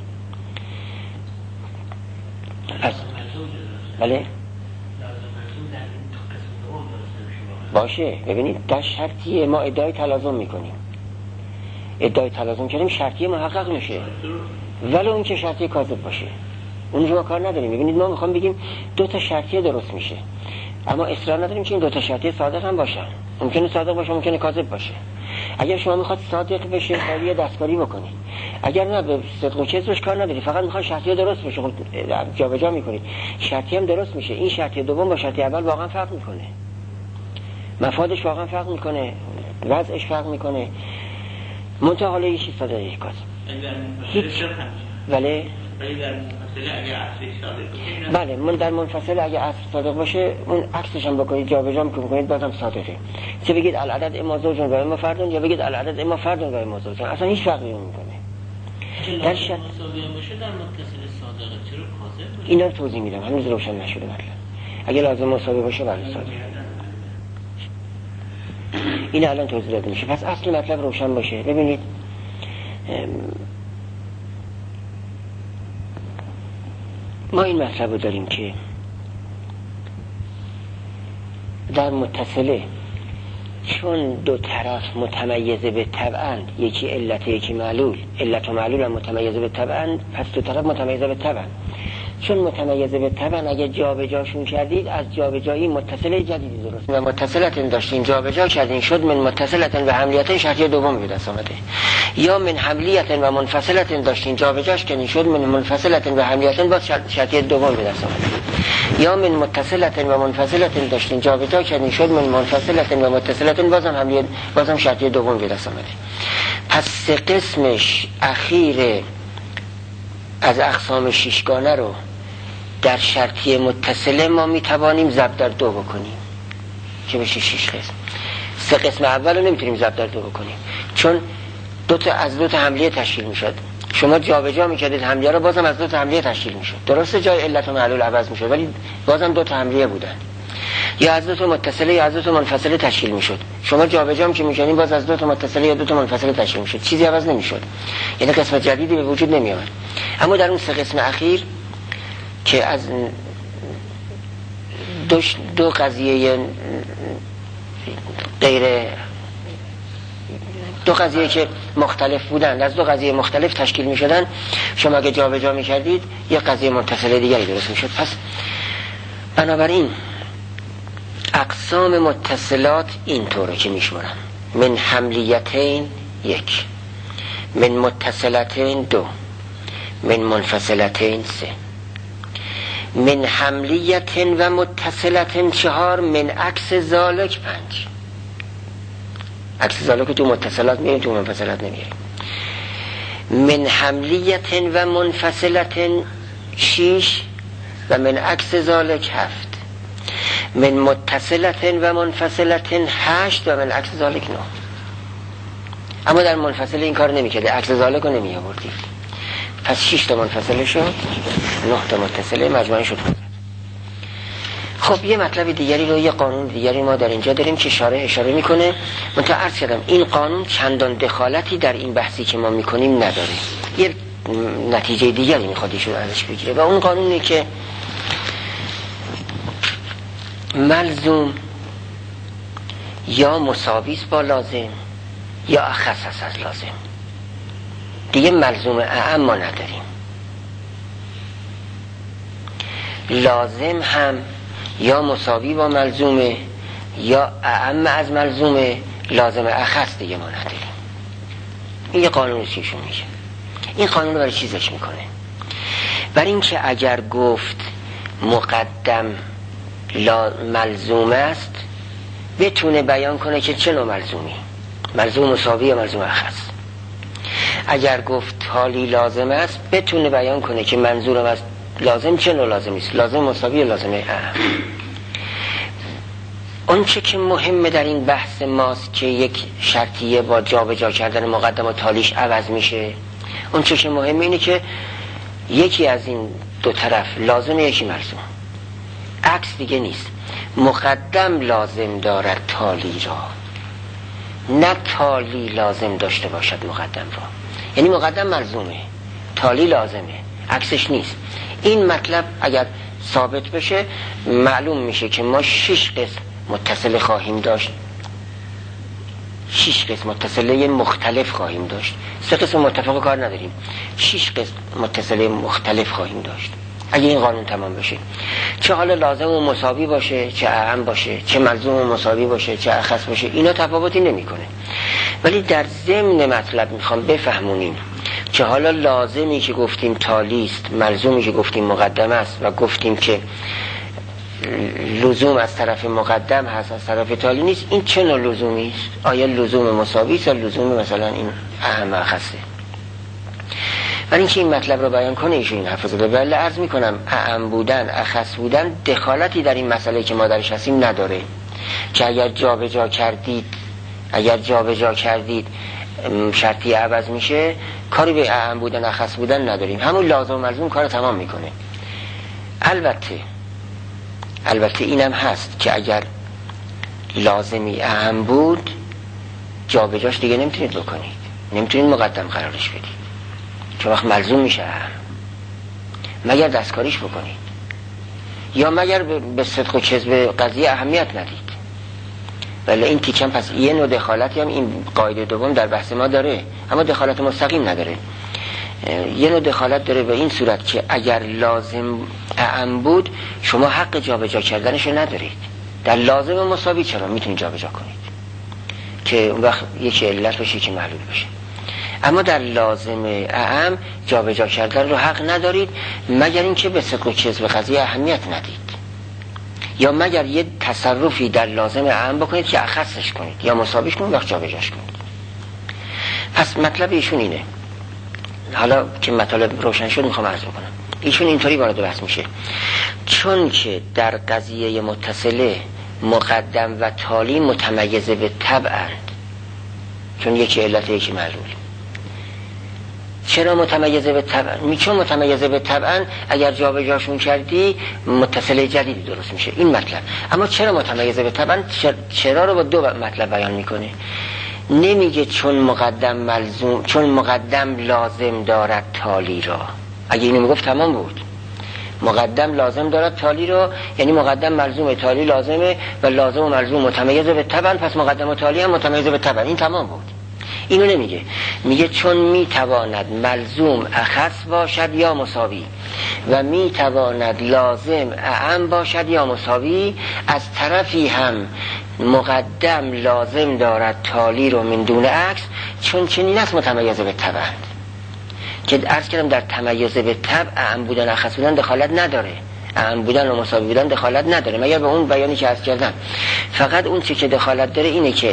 پس بله باشه. ببینید در شرطیه ما ادعای تلازم میکنیم، ادعای تلازم کردیم شرطیه محقق میشه ولو اون که شرطیه کاذب باشه، اون رو ما کار نداریم. ببینید ما میخوام بگیم دو تا شرطیه درست میشه، اما اصرار نداریم که این دو تا شرطیه صادق هم باشن. ممکنه صادق باشه، ممکنه کاذب باشه. اگر شما میخواد صادق بشه خالی دستکاری بکنید، اگر نه به صدق و کذبش کار نداری، فقط میخواد شرطیه درست بشه، خب جابجا میکنید. شرطیه هم درست میشه. این شرطیه دوم با شرطیه اول واقعا فرق میکنه، مفادش واقعا فرق میکنه، وضعش فرق میکنه. منتها حالا یه چیز ساده یک کاز بله بله من در منفصل اگه اصل صادق باشه اون عکسش هم بکنید، جابجا میکنید، بازم صادقه. چه بگید العدد اما زوجن و اما فردن، یا بگید العدد اما فردن و اما زوجن، اصلا هیچ فرقی نمیکنه. در شرط مساوی باشه در متصل صادقه چرا کاذب باشه؟ اینا رو توضیح میدم، هنوز روشن نشده. مثلا اگه لازم مساوی باشه برای صادق، این الان توضیح داده میشه. پس اصل مطلب روشن باشه. ببینید ما این مطلب رو داریم که در متصله چون دو طرف متمیزه به طبعند، یکی علت یکی معلول، علت و معلول هم متمیزه به طبعند، پس دو طرف متمیزه به طبعند. چون متمیزه به طبعند اگه جابجاشون کردید از جابجایی متصله جدیدی درست و متصلتن داشتین جابجا کردین، شد من متصلتن و حملیتن شرطیه دوم به دست آمده. یا من حملیتن و منفصلتن داشتین جابجاش کردین، شد من منفصلتن و حملیتن باز شرطیه دوم به دست آمده. یا من متصلتن و منفصلتن داشتین جابجا کردین، شد من منفصلتن و متصلتن بازم شرطیه دوم به دست آمده. پس سه قسمش اخیر از اقسام شیشگانه رو در شرطیه متصله ما میتوانیم ضرب در دو بکنیم که بشه 6 قسم. سه قسم اول رو نمیتونیم ضرب در دو بکنیم چون از دو تا حملیه تشکیل میشد. شما جابجا میکردید حملیه رو، بازم از دو تا حملیه تشکیل میشد. درسته جای علت و معلول عوض میشد ولی بازم دو تا حملیه بودن، یا از دو تا متصله یا از دو تا منفصله تشکیل میشد. شما جابجا هم که میکنید باز از دو تا متصله یا دو تا منفصله تشکیل میشد، چیزی عوض نمیشد، یعنی قسمت جدیدی به وجود نمیاد. اما در اون سه قسم اخیر که از دو قضیه دو قضیه که مختلف بودن، از دو قضیه مختلف تشکیل می شدن، شما اگه جابجا می کردید یک قضیه متصله دیگری درست می شد. پس بنابراین اقسام متصلات این طوره که می شمارن: من حملیتین 1، من متصلتین 2، من منفصلتین 3، من حملیتین و متصلتین 4، من عکس ذالک 5. عکس ذالک تو متصلات میریم تو منفصلات نمیریم. من حملیتین و منفصلتین 6، و من عکس ذالک 7. من متصلتین و منفصلتین 8، و من عکس ذالک 9. اما در منفصل این کار نمیکرده، عکس ذالک رو نمی آوردید. پس 6 تا منفصله شد، 9 تا متصله، مجموعه شد. خب یه مطلب دیگری رو، یه قانون دیگری ما در اینجا داریم که شارح اشاره میکنه. من تا عرض کردم این قانون چندان دخالتی در این بحثی که ما میکنیم نداره، یه نتیجه دیگری میخواد ایشون ازش بگیره، و اون قانونی که ملزوم یا مساویس با لازم یا اخص از لازم. دیگه ملزوم اعم ما نداریم، لازم هم یا مساوی با ملزومه یا اعم از ملزومه، لازم اخص دیگه ما نداریم. این یه قانون چیشون میشه. این قانون رو برای چیزش میکنه؟ برای اینکه اگر گفت مقدم ملزوم است بتونه بیان کنه که چه نوع ملزومی، ملزوم مساوی یا ملزوم اخص. اگر گفت حالی لازم است بتونه بیان کنه که منظورم از لازم چه نوع لازمی است، لازم مساوی یا لازم اعم. اون چه که مهمه در این بحث ماست که یک شرطیه با جابجا کردن مقدم و تالیش عوض میشه. اون چه که مهمه اینه که یکی از این دو طرف لازم، یکی ملزوم، عکس دیگه نیست. مقدم لازم دارد تالی را، نه تالی لازم داشته باشد مقدم را. یعنی مقدم ملزومه، تالی لازمه، عکسش نیست. این مطلب اگر ثابت بشه معلوم میشه که ما 6 قسم متصل خواهیم داشت، 6 قسم متصله مختلف خواهیم داشت. 3 قسم متفق کار نداریم، 6 قسم متصله مختلف خواهیم داشت اگه این قانون تمام بشه. چه حالا لازم و مساوی باشه، چه اعم باشه، چه ملزوم و مساوی باشه، چه اخص باشه، اینا تفاوتی نمیکنه. ولی در ضمن مطلب میخوام بفهمونیم که حالا لازمی که گفتیم تالی است، ملزومی که گفتیم مقدم است و گفتیم که لزوم از طرف مقدم هست از طرف تالی نیست، این چه نوع لزومی است؟ آیا لزوم مساوی است یا لزوم مثلا این اهم اخصه؟ ولی اینکه این مطلب رو بیان کنه ایشون این حرف زده. بله عرض میکنم اعم بودن اخص بودن دخالتی در این مسئله که ما درش هستیم نداره، که اگر جابجا کردید شرطی عوض میشه، کاری به اعم بودن اخص بودن نداریم، همون لازم و ملزوم کار تمام میکنه. البته اینم هست که اگر لازمی اعم بود جابجاش دیگه نمیتونید بکنید، نمیتونید مقدم قرارش بدید، چون وقت ملزوم میشه مگر دستکاریش بکنید یا مگر به صدق و کذب قضیه اهمیت ندید. ولی این تیکم پس یه نوع دخالتی هم این قاعده دوم در بحث ما داره، اما دخالت مستقیم نداره. یه نوع دخالت داره به این صورت که اگر لازم اعم بود شما حق جابجا کردنش رو ندارید. در لازم و مساوی چرا میتونید جابجا کنید که اون وقت یکی علت باشه یکی معلول باشه، اما در لازم اعم جابجا کردن رو حق ندارید مگر اینکه به صدق و کذب قضیه اهمیت ندید، یا مگر یه تصرفی در لازم اعم بکنید که اخصش کنید یا مساویش کنید وقت جابجاش کنید. پس مطلب ایشون اینه. حالا که مطالب روشن شد میخوام عرض بکنم. ایشون اینطوری وارد بحث میشه چون که در قضیه متصله مقدم و تالی متمیز به طبعند، چون یکی علت یکی معلول. چرا متمیزه به طبعن؟ چون متمیزه به طبعن اگر جابجاشون کردی متصله جدیدی درست میشه، این مطلب. اما چرا متمیزه به طبعن؟ چرا رو با دو مطلب بیان میکنه. نمیگه چون مقدم لازم دارد تالی را. اگه اینو میگفت تمام بود. مقدم لازم دارد تالی را یعنی مقدم ملزوم تالی لازمه و لازم و ملزوم متمیزه به طبعن، پس مقدم و تالی هم متمیزه به طبعن. این تمام بود. اینو نمیگه، میگه چون میتواند ملزوم اخص باشد یا مساوی و میتواند لازم اعم باشد یا مساوی، از طرفی هم مقدم لازم دارد تالی رو من دون عکس، چون چنین است متمیز به طبع که عرض کردم در تمیز به طبع اعم بودن اخص بودن دخالت نداره، اعم بودن و مساوی بودن دخالت نداره مگر به اون بیانی که عرض کردم. فقط اون چی که دخالت داره اینه که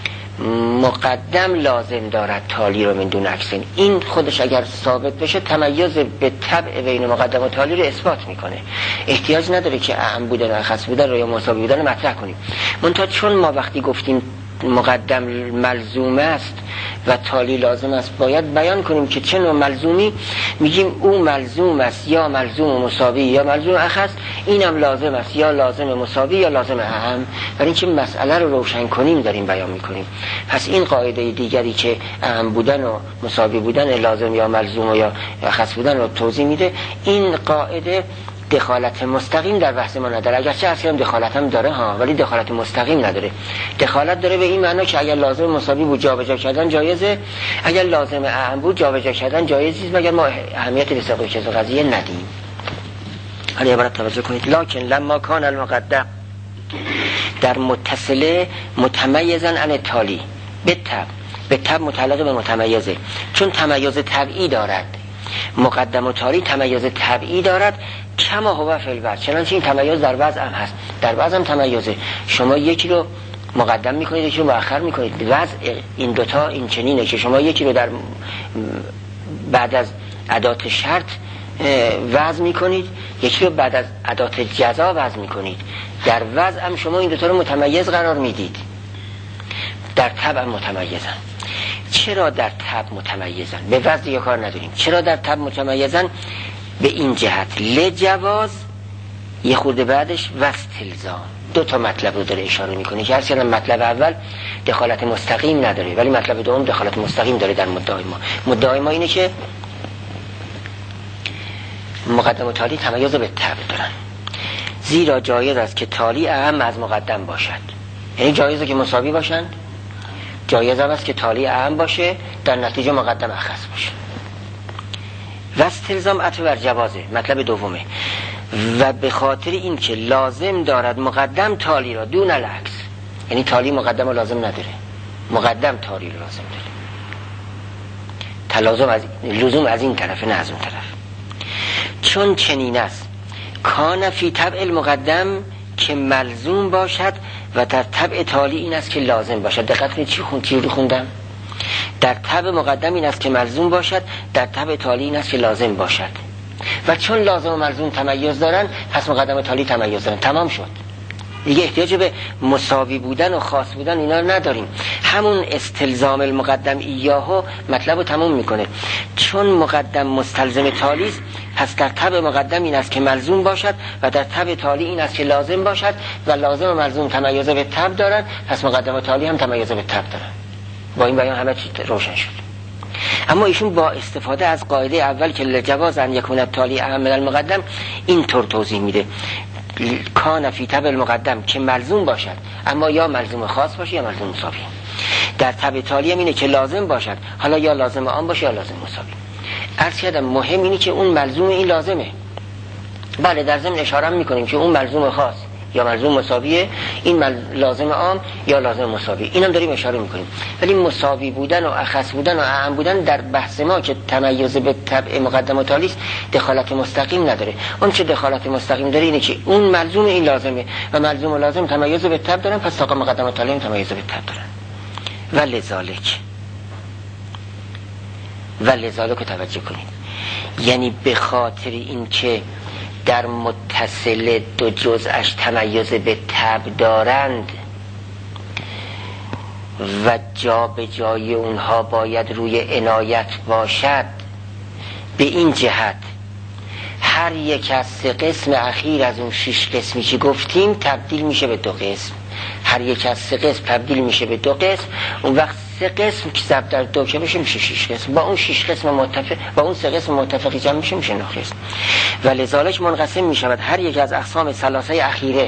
مقدم لازم دارد تالی رو من دون عکسین. این خودش اگر ثابت بشه تمیز به طبع بین مقدم و تالی رو اثبات میکنه، احتیاج نداره که اعم بودن و اخص بودن رو یا مساوی بودن رو مطرح کنیم. منتها چون ما وقتی گفتیم مقدم ملزوم است و تالی لازم است باید بیان کنیم که چه نوع ملزومی. میگیم او ملزوم است یا ملزوم مساوی یا ملزوم اخص، اینم لازم است یا لازم مساوی یا لازم اهم. برای اینکه مسئله رو روشن کنیم داریم بیان میکنیم. پس این قاعده دیگری که اهم بودن و مساوی بودن لازم یا ملزوم و یا اخص بودن رو توضیح میده، این قاعده دخالت مستقیم در بحث ما نداره. اگرچه اصلا دخالت هم داره ولی دخالت مستقیم نداره. دخالت داره به این معنا که اگر لازم مساوی بود جابجا کردن جایزه، اگر لازم اهم بود جابجا کردن جایز نیست مگر ما اهمیت به سبب چیز قضیه ندیم. حالا عبارت توجه کنید. لکن لما کان المقدم در متصله متمیزا عن تالی به طب متعلق به متمیزه، چون تمیز طبعی دارد. مقدم و تالی تمیز طبعی دارد کما هو فی الوضع، چنانچه این تمیز در وضع هم هست. در وضع هم تمیزه، شما یکی رو مقدم میکنید یکی رو مؤخر میکنید. وضع این دوتا این چنینه که شما یکی رو در بعد از ادات شرط وضع میکنید یکی رو بعد از ادات جزا وضع میکنید. در وضع هم شما این دوتا رو متمیز قرار میدید، در طبع هم متمیزن. چرا در طبع متمیزن؟ به وضع یا کار نداریم. چرا در طبع متمیزن؟ به این جهت لجواز، یه خورده بعدش واستلزام. دو تا مطلب رو داره اشاره میکنه که هر سه مطلب اول دخالت مستقیم نداره ولی مطلب دوم دخالت مستقیم داره در مدعای ما. مدعای ما اینه که مقدم و تالی تمیز به طبع دارن. زیرا جایز است که تالی اهم از مقدم باشد. یعنی جایزه که مساوی باشند، جایز هم است که تالی اهم باشه، در نتیجه مقدم اخص باشه. و استلزام عطف بر جوازه، مطلب دومه. و به خاطر این که لازم دارد مقدم تالی را دون العکس، یعنی تالی مقدم رو لازم نداره، مقدم تالی رو لازم داره. لزوم از این طرف نه از اون طرف. چون چنین است کان فی طبع المقدم که ملزوم باشد و در طبع تالی این است که لازم باشد. دقت کنید چی رو خوندم؟ در طبع مقدم این است که ملزوم باشد، در طبع تالی این است که لازم باشد. و چون لازم و ملزوم تمیز دارن، پس مقدم و تالی تمیز دارن. تمام شد دیگه، احتیاج به مساوی بودن و خاص بودن اینا رو نداریم. همون استلزام المقدم ایاهو مطلب رو تموم میکنه. چون مقدم مستلزم تالی است، پس در طبع مقدم این است که ملزوم باشد و در طبع تالی این است که لازم باشد و لازم و ملزوم تمیز به طبع دارن، پس مقدم و تالی هم تمیز به طبع دارن. با این بیان همه چیز روشن شد. اما ایشون با استفاده از قاعده اول که لجواز ان یکون التالی اهم من المقدم اینطور توضیح میده: کان فی طبع المقدم که ملزوم باشد، اما یا ملزوم خاص باشه یا ملزوم مساوی. در طبع تالی هم اینه که لازم باشد، حالا یا لازم عام باشه یا لازم مساوی. عرض کردم مهم اینه که اون ملزوم این لازمه. بله در ضمن اشاره میکنیم که اون ملزوم خاص یا ملزوم مساویه، این لازم عام یا لازم مساوی، اینم داریم اشاره میکنیم. ولی مساوی بودن و اخص بودن و اعم بودن در بحث ما که تمیز به طبع مقدم و تالی است دخالت مستقیم نداره. اون چه دخالت مستقیم داره اینه که اون ملزوم این لازمه و ملزوم و لازم تمیز به طبع دارن، پس طاقه مقدم و تالی هم تمیز به طبع دارن. ولذالک توجه کنید، یعنی به خاطر این که در متصل دو جزءش تمیز به طبع دارند و جا به جای اونها باید روی عنایت باشد، به این جهت هر یک از 3 قسم اخیر از اون 6 قسمی که گفتیم تبدیل میشه به 2 قسم. هر یک از 3 قسم تبدیل میشه به 2 قسم. اون وقت 3 قسم که ضرب در 2 که بشه میشه 6 قسم. با اون 6 قسم متفق، با اون 3 قسم متفقی جمع میشه 9 قسم. ولذالک منقسم میشود هر یک از اقسام ثلاثه اخیره.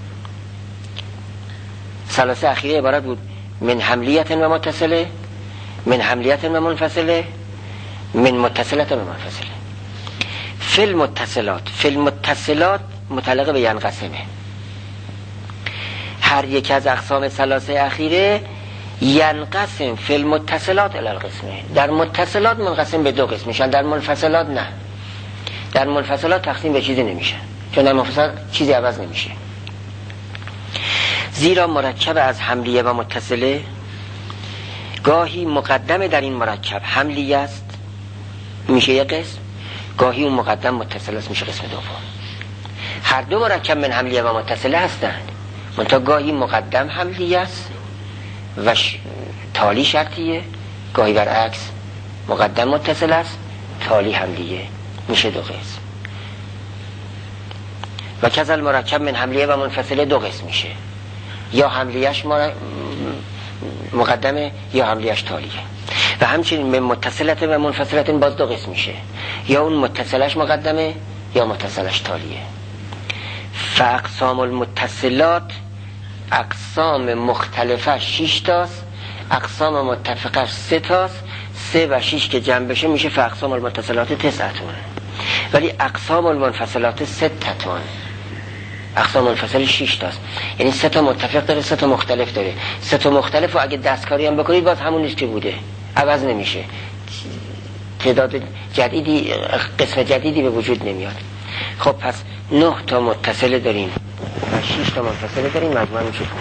ثلاثه اخیره عبارت بود من حملیت و متصله، من حملیت و منفصله، من متصلت و منفصله. فی المتصلات متعلق به ینقسمه. هر یک از اقسام ثلاثه اخیره ینقسم فی المتصلات الی القسمه. در متصلات منقسم به 2 قسم میشن، در منفصلات نه. در منفصلات تقسیم به چیزی نمیشه، چون در منفصل چیزی عوض نمیشه. زیرا مرکب از حملیه و متصله گاهی مقدم در این مرکب حملیه است میشه 1 قسم، گاهی اون مقدم متصل است میشه قسم دوم. هر دو مرکب من حملیه و متصله هستند، منتها گاهی مقدم حملیه است و تالی شرطیه، گاهی برعکس مقدم متصل است تالی حملیه میشه 2 قسم. و کذا مرکب من حملیه و منفصله 2 قسم میشه، یا حملیهش مقدمه یا حملیهش تالیه. و همچنین من متصلت و منفصلت باز 2 قسم میشه، یا اون متصلش مقدمه یا متصلش تالیه. فاقسام المتصلات اقسام مختلفه 6 تاست، اقسام متفقه 3 تاست. 3 و 6 که جمع بشه میشه فاقسام المتصلات 9. ولی اقسام المنفصلات 6. اقسام منفصل 6 تاست، یعنی 3 تا متفق داره 3 تا مختلف داره. 3 تا مختلف و اگه دستکاری هم بکنید باز همون نیست که بوده، عوض نمیشه، تعداد جدیدی قسم جدیدی به وجود نمیاد. خب پس 9 تا متصل داریم و 6 تا منفصل داریم، مجموع میشه 15.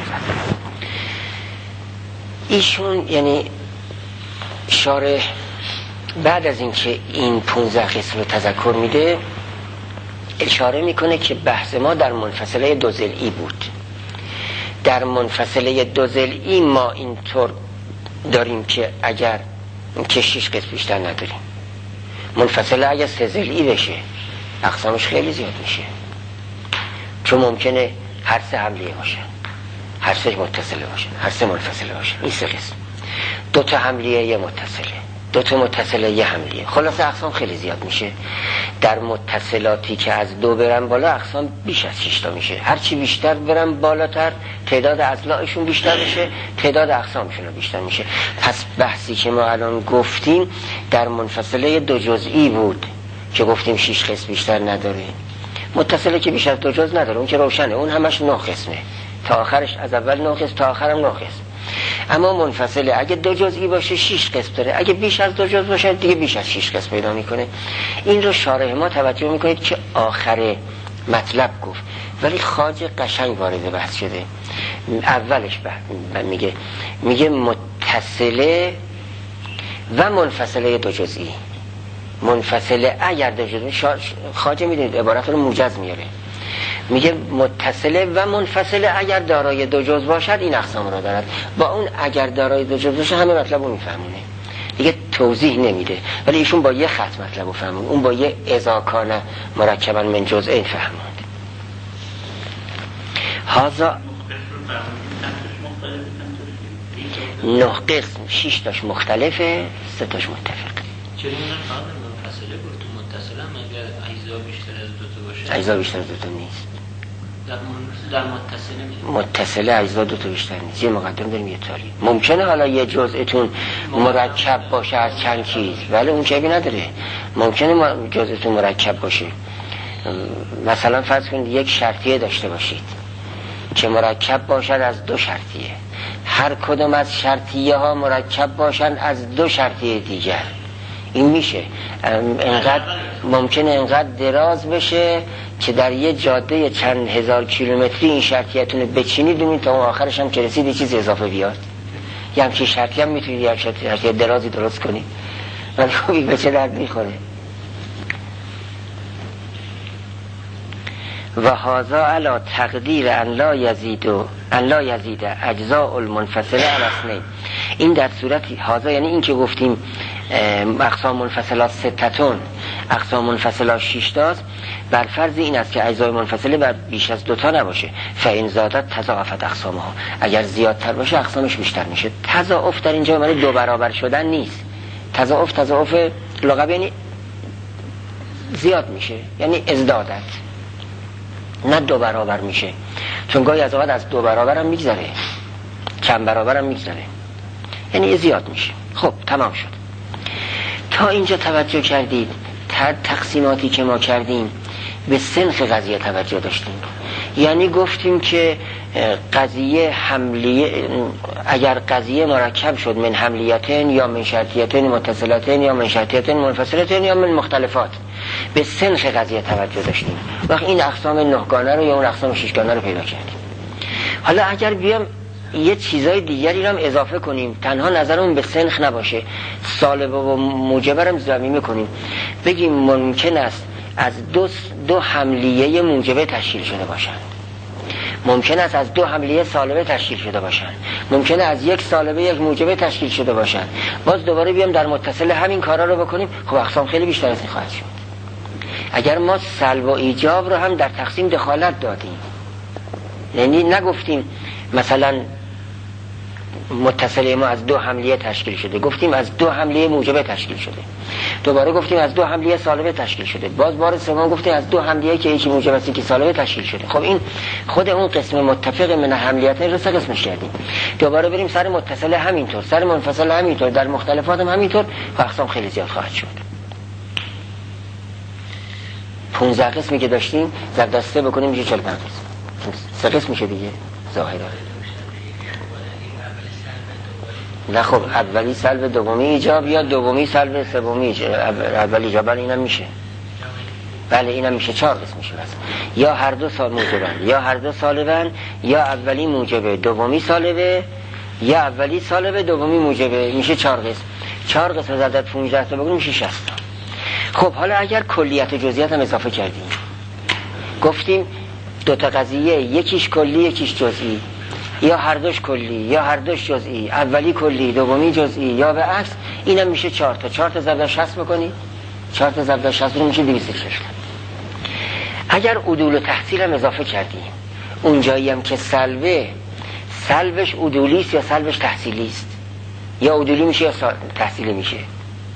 ایشون یعنی شارح بعد از اینکه این 15 قسم رو تذکر میده اشاره میکنه که بحث ما در منفصله 2 ضلعی بود. در منفصله 2 ضلعی ما اینطور داریم که اگر که 6 قسم بیشتر نداریم. منفصله اگر 3 ضلعی بشه اقسامش خیلی زیاد میشه، چون ممکنه هر 3 حملیه باشه، هر 3 متصله باشه، هر 3 منفصله باشه. این 3 قسم، 2 تا حملیه 1 متصله، دو تا متصله یه حملیه. خلاصه اقسام خیلی زیاد میشه. در متصلاتی که از 2 برن بالا اقسام بیش از 6 تا میشه. هرچی بیشتر برن بالاتر تعداد اضلاعشون بیشتر بشه، تعداد اقسامشون بیشتر میشه. پس بحثی که ما الان گفتیم در منفصله 2 جزئی بود که گفتیم 6 قسم بیشتر نداره. متصله که بیش از 2 جزء نداره اون که روشنه، اون همش 9 قسمه تا آخرش، از اول 9 قسم تا آخرم 9 قسم. اما منفصله اگه 2 جزئی باشه 6 قسم داره، اگه بیش از 2 جزء باشه دیگه بیش از 6 قسم پیدا میکنه. این رو شارح ما توجه میکنید که آخر مطلب گفت، ولی خواجه قشنگ وارد بحث شده. اولش میگه متصله و منفصله 2 جزئی. منفصله اگر 2 جزئی، خواجه میدونید عبارت رو موجز میاره، میگه متصله و منفصله اگر دارای 2 جزء باشد این اقسام را دارد. با اون اگر دارای 2 جزء باشه همه مطلب رو میفهمونه، دیگه توضیح نمیده. ولی ایشون با یه خط مطلب رو فهمون، اون با یه اذا کان مرکبا من جزئین فهموند. هذا 9 قسم، 6 تاش مختلفه، 3 تاش متفقه. چرا اینا منفصله بود؟ تو متصله هم اگر اجزا بیشتر از 2 تا باشه، اجزا بیشتر از 2 تا نیست. در متصله اجزا 2 تا بیشتر نیست. یه مقدم داریم یه تالی. ممکنه حالا یه جزءتون مرکب باشه از چند چیز، ولی اون چیزی نداره. ممکنه جزءتون مرکب باشه. مثلا فرض کنید یک شرطیه داشته باشید که مرکب باشد از 2 شرطیه، هر کدوم از شرطیه ها مرکب باشن از 2 شرطیه دیگر. این میشه انقدر ممکنه انقدر دراز بشه که در یه جاده چند هزار کیلومتری این شرطیتونه بچینید و تا اون آخرش هم که رسید یه چیز اضافه بیاد. یه همچین شرطی هم میتونید یه شرطی درازی درست کنید، ولی خوبی به چه درد میخوره. و هذا علی تقدیر ان لا یزید اجزاء المنفصله علی اثنین. این در صورتی هذا یعنی این که گفتیم اقسام منفصلات 6 اقسام منفصلات 6 تاست، بر فرض این است که اجزای منفصله بر بیش از 2 تا نباشه. فإن زادت تضاعفت اقسامها، اگر زیادتر باشه اقسامش بیشتر میشه. تضاعف در اینجا معنی 2 برابر شدن نیست. تضاعف لغوی یعنی زیاد میشه، یعنی ازدادت، نه 2 برابر میشه. چون گاهی از اوقات از 2 برابر هم میگذره، کم برابر هم میگذره، یعنی زیاد میشه. خب تمام شد. تا اینجا توجه کردید. تقسیماتی که ما کردیم به سنخ قضیه توجه داشتیم. یعنی گفتیم که قضیه حملیه، اگر قضیه مرکب شد من حملیتین یا من شرطیتین متصلتین یا من شرطیتین منفصلتین یا من مختلفات، به سنخ قضیه توجه داشتیم. وقت این اقسام 9 گانه رو یا اون اقسام 6 گانه رو پیدا کردیم. حالا اگر بیام یه چیزای دیگری رو هم اضافه کنیم، تنها نظرمون به سنخ نباشه، سالب و موجبه رو ضمیمه کنیم، بگیم ممکن است از 2 حملیه موجبه تشکیل شده باشند، ممکن است از 2 حملیه سالبه تشکیل شده باشند، ممکن است از 1 سالبه 1 موجبه تشکیل شده باشند. باز دوباره بیام در متصل همین کارا رو بکنیم، خب اقسام خیلی بیشتر از این خواهد شد. اگر ما سلب و ایجاب رو هم در تقسیم دخالت دادیم، یعنی نگفتیم مثلا متصله ما از 2 حملیه تشکیل شده، گفتیم از 2 حملیه موجبه تشکیل شده، دوباره گفتیم از 2 حملیه سالبه تشکیل شده، باز بار سوم گفتیم از 2 حملیه که یکی موجبه است یکی سالبه تشکیل شده. خب این خود اون قسم متفق من حملیت رو 3 قسمش کردیم. دوباره بریم سر متصله همینطور، سر منفصل همینطور، در مختلفات هم همینطور، اقسام خیلی زیاد خواهد شد. 15 قسمی که داشتیم ضرب در 3 بکنیم میشه 45 قسم. 3 قسم میشه دیگه ظاهرا. نه خب اولی سلب، دومی ایجاب، یا دومی سلب، سومی ایجاب. اولی ایجاب، بله اینم میشه، بله اینم میشه. 4 قسم میشه بس. یا هر 2 سال موجبن، یا هر 2 سالبن، یا اولی موجبه دومی سالبه، یا اولی سالبه دومی موجبه، میشه 4 قسم. 4 قسم ضرب در 15 تا بگیم میشه 60 تا. خب حالا اگر کلیت و جزئیات هم اضافه کردیم، گفتیم 2 تا قضیه، یکیش کلی یکیش جزئی، یا هر دوش کلی یا هر دوش جزئی، اولی کلی دومی جزئی، یا به عکس، اینم میشه 4 تا. 4 تا ضرب در 60 بکنی، 4 تا ضرب در 60 میشه 260. اگر عدول و تحصیل هم اضافه کردیم، اون جایی هم که سلبش عدولی است یا سلبش تحصیلی است، یا عدولی میشه یا تحصیلی میشه،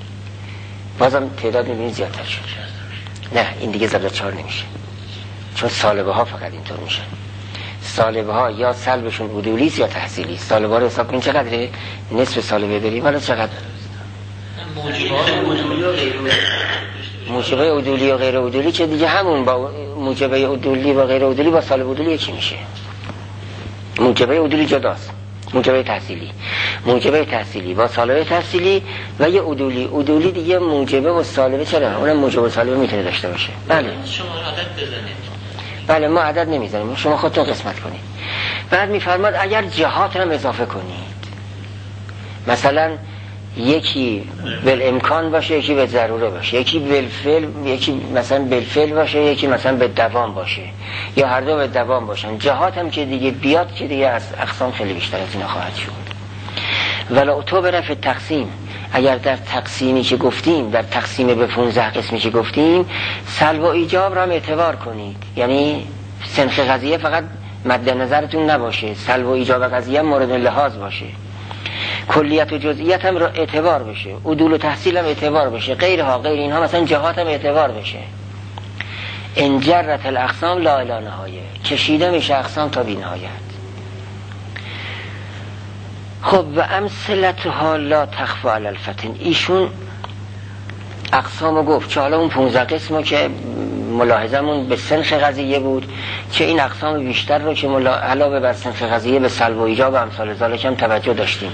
بازم تعداد میبینید زیادتر شد. نه این دیگه ضرب 4 نمیشه، چون سالبه ها فقط اینطور میشن. سالبه ها یا سلبشون عدولیست یا تحصیلی. سالبه ها رو حساب کنید چقدره؟ نصف سالبه داریم، ولی چقدر؟ موجبه عدولی و غیر عدولی که دیگه همون با موجبه عدولی و غیر عدولی با سالب عدولی یکی میشه. موجبه عدولی جداست، موجبه تحصیلی با سالبه تحصیلی و یه عدولی دیگه موجبه و سالبه. چرا؟ اونم موجبه و سالبه میتونه داشته باشه. بله شما عدد بزنید. بله ما عدد نمیزنیم، شما خودتون قسمت کنید. بعد میفرماد اگر جهات رو اضافه کنید، مثلا یکی بالامکان باشه، یکی به ضروره باشه، یکی بالفعل، یکی مثلا بالفعل باشه، یکی مثلا به دوام باشه، یا هر دو به دوام باشن. جهات هم که دیگه بیاد که دیگه از اقسام خیلی بیشتر از این خواهد شد. ولا تو برفع تقسیم، اگر در تقسیمی که گفتیم، در تقسیم به 15 قسمی که گفتیم، سلب و ایجاب را هم اعتبار کنید. یعنی سنخ قضیه فقط مد نظرتون نباشه، سلب و ایجاب قضیه مورد لحاظ باشه، کلیت و جزئیت هم را اعتبار بشه، عدول و تحصیل هم اعتبار بشه، غیر اینها مثلا جهات هم اعتبار بشه. انجرت الاقسام لا الی نهایه، کشیده میشه اقسام تا بی نهایت. خب و امثلتها لا تخفى علی الفتن، ایشون اقسامو گفت که حالا اون 15 قسمو که ملاحظمون به سنخ قضیه بود، که این اقسام بیشتر رو که علاوه بر سنخ قضیه به سلب و ایجاب و امثال ذالک هم توجه داشتیم.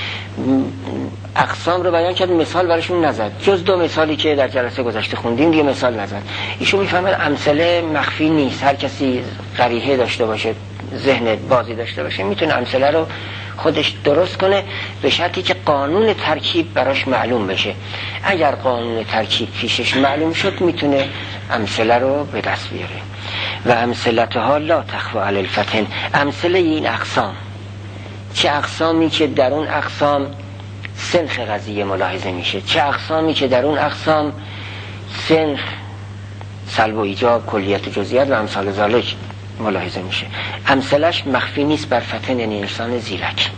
اقسام رو بیان کرد، مثال براشون نزد، جز 2 مثالی که در جلسه گذشته خوندیم دیگه مثال نزد. ایشون میفهمد امثله مخفی نیست، هر کسی قریحه داشته باشه، ذهن بازی داشته باشه، میتونه امثله رو خودش درست کنه، به شرطی که قانون ترکیب براش معلوم بشه. اگر قانون ترکیب پیشش معلوم شد میتونه امثله رو به دست بیاره. و امثلتها لا تخفى علی الفتن، امثله این اقسام، چه اقسامی که در اون اقسام سنخ قضیه ملاحظه میشه، چه اقسامی که در اون اقسام سنخ سلب و ایجاب، کلیت و جزئیات و امثال ذالک ملاحظه میشه. امثلش مخفی نیست بر فتن، یعنی انسان زیرک.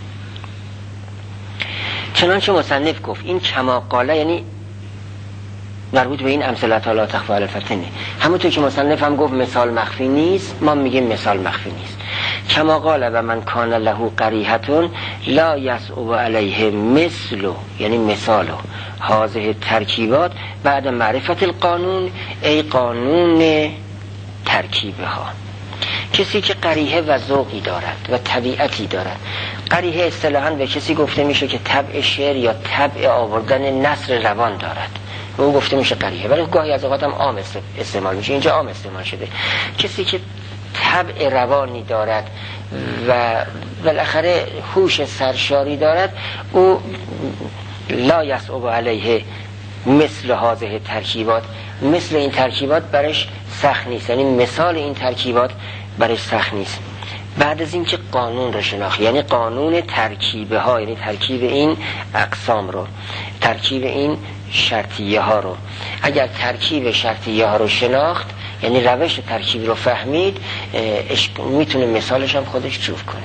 چنانچه مصنف گفت این کما قاله، یعنی مربوط به این امثلتها لا تخفى علی الفتن، همونطور که مصنف هم گفت مثال مخفی نیست، ما میگیم مثال مخفی نیست. کما قال و من کان له قریحة لا یصعب علیه مثل، یعنی مثالو هذه ترکیبات بعد معرفت القانون، ای قانون ترکیبه ها. کسی که قریحه و ذوقی دارد و طبیعتی دارد، قریحه اصطلاحاً به کسی گفته میشه که طبع شعر یا طبع آوردن نثر روان دارد، به او گفته میشه قریحه، ولی گاهی از اوقات هم عام استعمال میشه، اینجا عام استعمال شده. کسی که طبع روانی دارد و بالاخره هوش سرشاری دارد، او لا یصعب علیه مثل هذه ترکیبات، مثل این ترکیبات برش سخت نیست، یعنی مثال این ترکیبات برش سخت نیست. بعد از اینکه قانون رو شناخت، یعنی قانون ترکیبه ها، یعنی ترکیب این اقسام رو، ترکیب این شرطیه ها رو، اگر ترکیب شرطیه ها رو شناخت، یعنی روش ترکیب رو فهمید، میتونه مثالش هم خودش چوب کنه.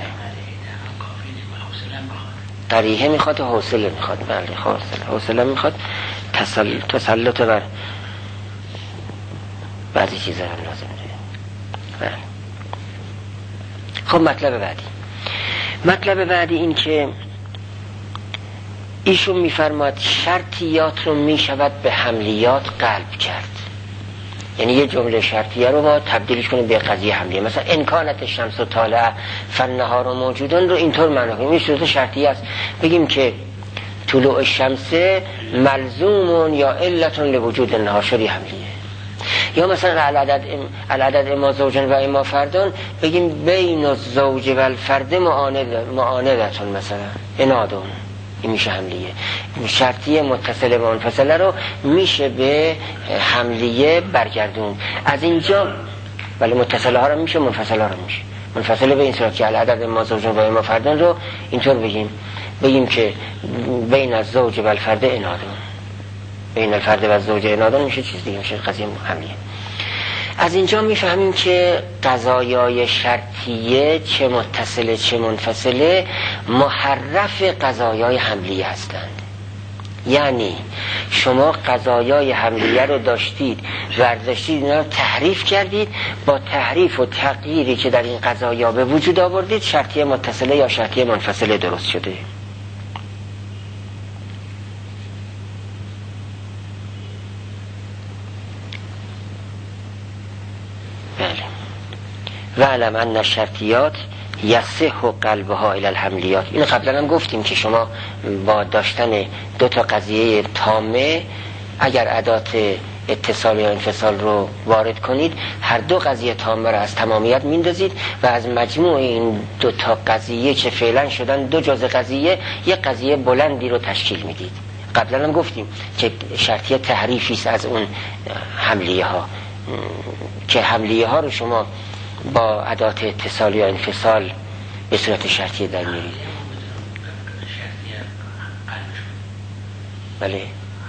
قریحه میخواد و حوصله میخواد. بله حوصله میخواد، تسلط بر بعضی چیزا هم لازم داره. خب مطلب بعدی این که ایشون میفرماد شرطیات رو میشود به حملیات قلب کرد، یعنی یه جمله شرطیه رو ما تبدیلش کنیم به قضیه حملیه. مثلا امکانت شمس و طالع فالنهار و موجودن رو اینطور معنی کنیم، این صورت شرطیه است. بگیم که طلوع الشمس ملزوم یا علت لوجود النهار، شدی حملیه. یا مثلا العدد اما زوجن و اما فردان، بگیم بین الزوج و الفرد معاندتون، مثلا انادون، این میشه حملیه. شرطیه متصله و منفصله رو میشه به حملیه برگردون. از اینجا ولی متصله ها رو میشه، منفصله ها رو میشه. منفصله به این صورت که العدد اما زوجن و اما فردان رو اینطور بگیم که بین الزوج و الفرد انادون، بین الفرد و الزوج انادون میشه چیز دیگه، میشه قضیه حملیه. از اینجا میفهمیم که قضایای شرطیه چه متصله چه منفصله محرف قضایای حملیه هستند. یعنی شما قضایای حملیه رو داشتید، ورزشید، اینا رو تحریف کردید، با تحریف و تغییری که در این قضایا به وجود آوردید شرطیه متصله یا شرطیه منفصله درست شده. و علم ان الشرطیات یصح قلبها الی الحملیات. این قبلا هم گفتیم که شما با داشتن دو تا قضیه تامه اگر ادات اتصال یا انفصال رو وارد کنید، هر دو قضیه تامه رو از تمامیت میندازید و از مجموع این دو تا قضیه که فعلا شدن دو جزء قضیه، یک قضیه بلندی رو تشکیل میدید. قبلا هم گفتیم که شرطیه تحریفی است از اون حملیه ها، که حملیه ها رو شما با ادات اتصال یا انفصال به صورت شرطیه در میارید. بله،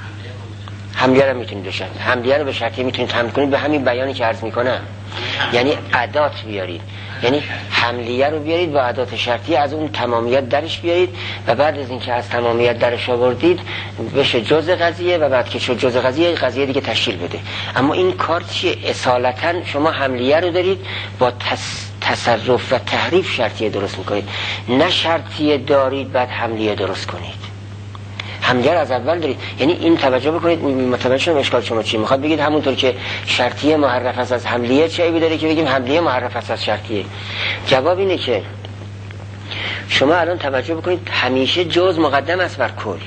حملیه رو میتونید بشن، حملیه رو به شرطیه میتونید حمل کنید به همین بیانی که عرض میکنم، یعنی ادات بیارید، یعنی حملیه رو بیارید با ادات شرطیه، از اون تمامیت درش بیارید و بعد از اینکه از تمامیت درش آوردید بشه جزء قضیه و بعد که شد جزء قضیه دیگه تشکیل بده. اما این کار چیه؟ اصالتا شما حملیه رو دارید با تصرف و تحریف شرطیه درست میکنید، نه شرطیه دارید بعد حملیه درست کنید. حملیه رو از اول دارید، یعنی این توجه بکنید، متوجه شدم اشکال شما چی میخواد بگید. همونطور که شرطیه محرف است از حملیه، چه عیبی داره که بگیم حملیه محرف است از شرطیه؟ جواب اینه که شما الان توجه بکنید، همیشه جز مقدم است بر کل.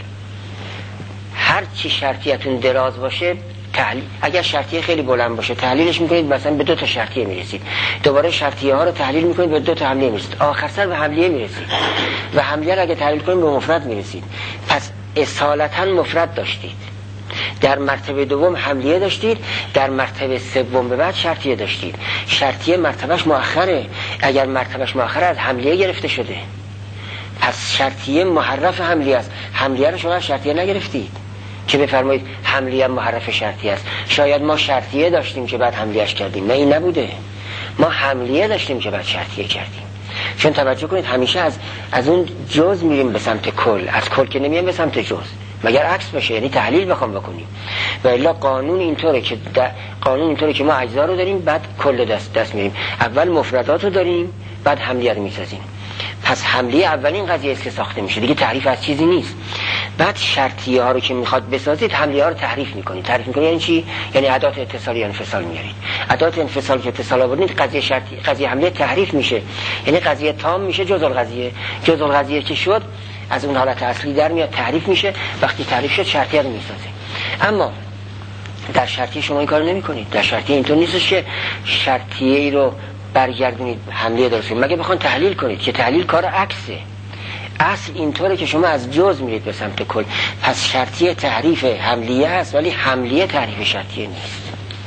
هر چی شرطیتون دراز باشه تحلیل، اگر شرطیه خیلی بلند باشه تحلیلش میکنید مثلا به دو تا شرطیه میرسید، دوباره شرطیه ها رو تحلیل میکنید به دو تا حملیه میرسید، آخر سر به حملیه میرسید و حملیه رو اگه تحلیل کنید به مفرد میرسید. پس اصالتا مفرد داشتید، در مرتبه دوم حملیه داشتید، در مرتبه سوم به بعد شرطیه داشتید. شرطیه مرتبهش مؤخره، اگر مرتبهش مؤخره از حملیه گرفته شده، پس شرطیه محرف حملیه است. حملیه رو شما شرطیه نگرفتید که بفرمایید حملیه محرف شرطیه است. شاید ما شرطیه داشتیم که بعد حملیهش کردیم، نه این نبوده، ما حملیه داشتیم که بعد شرطیه کردیم. چون توجه کنید همیشه از اون جز میریم به سمت کل، از کل که نمیم به سمت جز، مگر عکس باشه، یعنی تحلیل بخوام بکنیم. و الا قانون اینطوره که ما اجزا رو داریم بعد کل دست میریم، اول مفردات رو داریم بعد حملیه رو میسازیم. پس حملیه اولین قضیه است که ساخته میشه، دیگه تعریف از چیزی نیست. بعد شرطیه ها رو که میخواد بسازید حملیه ها رو تحریف میکنید. یعنی چی؟ یعنی ادات اتصال یا انفصال میارید. ادات انفصال که اتصال آوردید قضیه حملیه تحریف میشه، یعنی قضیه تام میشه جزء القضیه که شد از اون حالت اصلی در میاد، تحریف میشه. وقتی تحریف شد شرطیه رو میسازه. اما در شرطیه شما این کارو نمیکنید. در شرطیه اینطور نیست که شرطیه ای رو برگردونید حملیه درست کنید، مگه بخوان تحلیل کنید که تحلیل کار عکسه. اصل اینطوره که شما از جز میرید به سمت کل. پس شرطیه تحریف حملیه است ولی حملیه تحریف شرطیه نیست.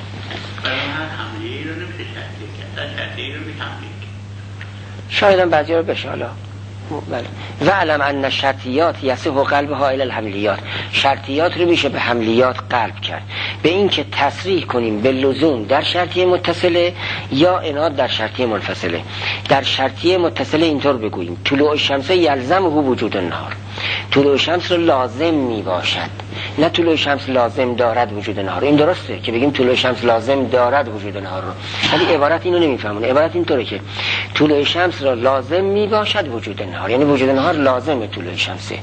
حملیه رو نمیشه شرطیه رو شاید هم بعضی رو بشه. حالا بله. و علم ان شرطیات یصح قلبها الی الحملیات، شرطیات رو میشه به حملیات قلب کرد، به این که تصریح کنیم به لزوم در شرطیه متصله یا اناد در شرطیه منفصله. در شرطیه متصله اینطور بگوییم طلوع الشمس یلزمه وجود النهار، طلوع شمس رو لازم می باشد، نه طلوع شمس لازم دارد وجود نهار. این درسته که بگیم طلوع شمس لازم دارد وجود نهار رو، ولی عبارت اینو نمیفهمونه. عبارت اینطوره که طلوع شمس رو لازم می باشد وجود نهار، یعنی وجود نهار لازم طلوع شمسه.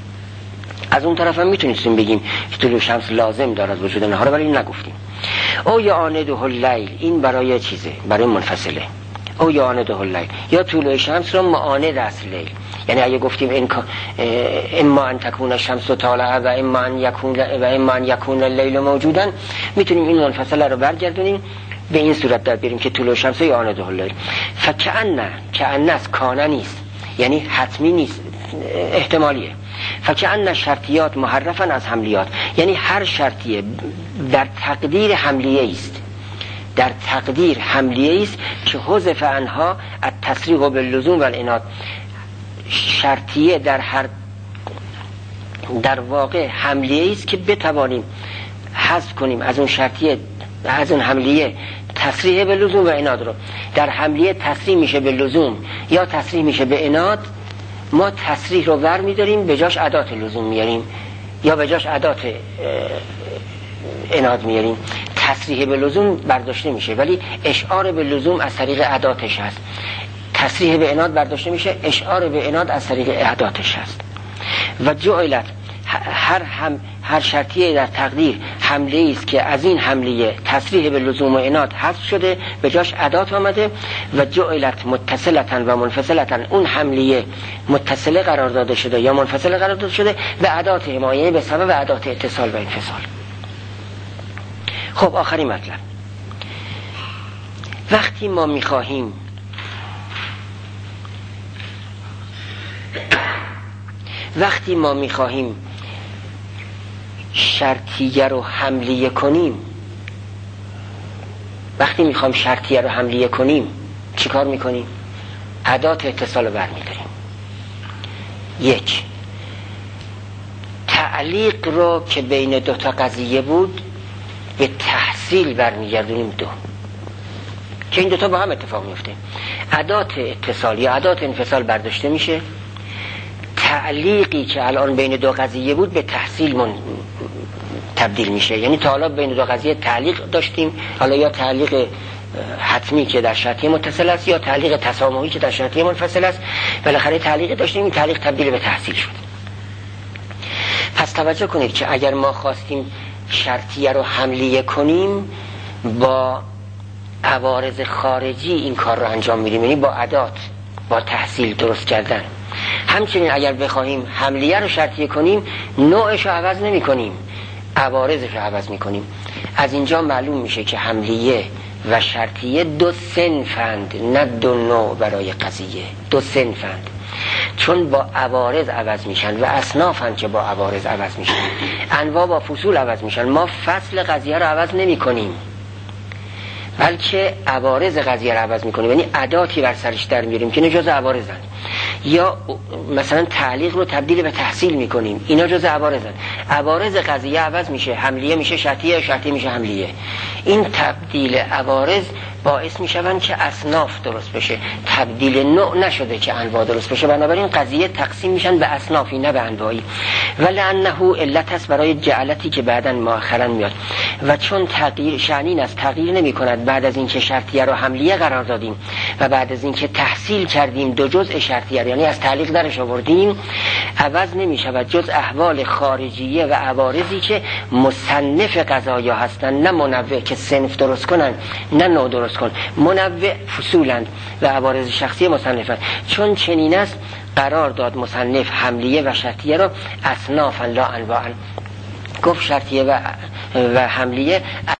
از اون طرف هم میتونستیم بگیم که طلوع شمس لازم دارد وجود نهار، ولی نگفتیم. او یا آنده اللیل، این برای چیزه، برای منفصله. او یا آنده اللیل، یا طلوع شمس رو معاند است لیل، یعنی اگه گفتیم اما ان تکون الشمس طالعه و اما ان یکون اللیل موجودا، میتونیم این منفصله رو برگردونیم به این صورت در بیاریم که طلوع شمس یا آنده اللیل. فکأن است، کانه نیست، یعنی حتمی نیست، احتمالیه. فکأن شرطیات محرفن از حملیات، یعنی هر شرطیه در تقدیر حملیه است، در تقدیر حملیه است که حذف عنها التصریح باللزوم و الاناد. شرطیه در واقع حملیه است که بتوانیم حذف کنیم از اون شرطیه، از اون حملیه تصریح به لزوم و اناد رو. در حملیه تصریح میشه به لزوم یا تصریح میشه به اناد، ما تصریح رو ور میداریم به جاش ادات لزوم میاریم، یا به جاش ادات اناد میاریم، تصریح به لزوم برداشته میشه ولی اشعار به لزوم از طریق اداتش هست. تصریح به اناد برداشته میشه، اشعار به اناد از طریق اداتش هست. و جعلت هر شرطیه در تقدیر حمله است که از این حمله تصریح به لزوم و اناد حذف شده به جاش ادات آمده. و جعلت متصلتاً و منفصلتاً، اون حمله متصله قرار داده شده یا منفصله قرار داده شده به ادات حمایه به سبب ادات اتصال و انفصال. خب آخرین مطلب، وقتی ما میخواهیم شرطیه رو حملیه کنیم، وقتی میخوام شرطیه رو حملیه کنیم چی کار میکنیم؟ ادات اتصال رو برمیداریم. یک، تعلیق رو که بین دوتا قضیه بود به تحصیل برمیگردونیم. دو، که این دوتا با هم اتفاق میفته. ادات اتصال یا ادات انفصال برداشته میشه، تعلیقی که الان بین دو قضیه بود به تحصیل تبدیل میشه. یعنی تا حالا بین دو قضیه تعلیق داشتیم، حالا یا تعلیق حتمی که در شرطیه متصل است یا تعلیق تسامحی که در شرطیه منفصل است، بالاخره تعلیق داشتیم، این تعلیق تبدیل به تحصیل شد. پس توجه کنید که اگر ما خواستیم شرطیه رو حملیه کنیم با عوارض خارجی این کار رو انجام میدیم، یعنی با ادات، با تحصیل درست کردن. همچنین اگر بخواهیم حملیه رو شرطیه کنیم نوعش رو عوض نمی کنیم، عوارضش رو عوض می کنیم. از اینجا معلوم میشه که حملیه و شرطیه دو صنفند، نه دو نوع برای قضیه، دو صنفند، چون با عوارض عوض میشن و اصنافند که با عوارض عوض میشن، انواع با فصول عوض میشن. ما فصل قضیه رو عوض نمی کنیم بلکه عوارض قضیه رو عوض میکنیم، یعنی اداتی بر سرش در میاریم که اینا جزء عوارضن. یا مثلا تعلیق رو تبدیل به تحصیل میکنیم، اینا جزء عوارضن. عوارض قضیه عوض میشه، حملیه میشه شرطیه، شرطیه میشه حملیه. این تبدیل عوارض باعث میشون که اصناف درست بشه، تبدیل نوع نشده که انواع درست بشه. بنابراین قضیه تقسیم میشن به اصنافی نه به انواعی. ولانه علت است برای جعلتی که بعداً مؤخراً میاد. و چون تغییر شأنین است، تغییر نمیکند بعد از اینکه شرطیه رو حملیه قرار دادیم و بعد از اینکه تحصیل کردیم دو جزء شرطیه، یعنی از تعلیق درش آوردیم، عوض نمیشود جز احوال خارجیه و عوارضی که مصنف قضایا هستند، نه منوع که صنف درست کنن نه نوع درست کن. منوع فصولند و عوارض شخصی مصنفند. چون چنین است قرار داد مصنف حملیه و شرطیه را اصنافا لا انواعا. گفت شرطیه و حملیه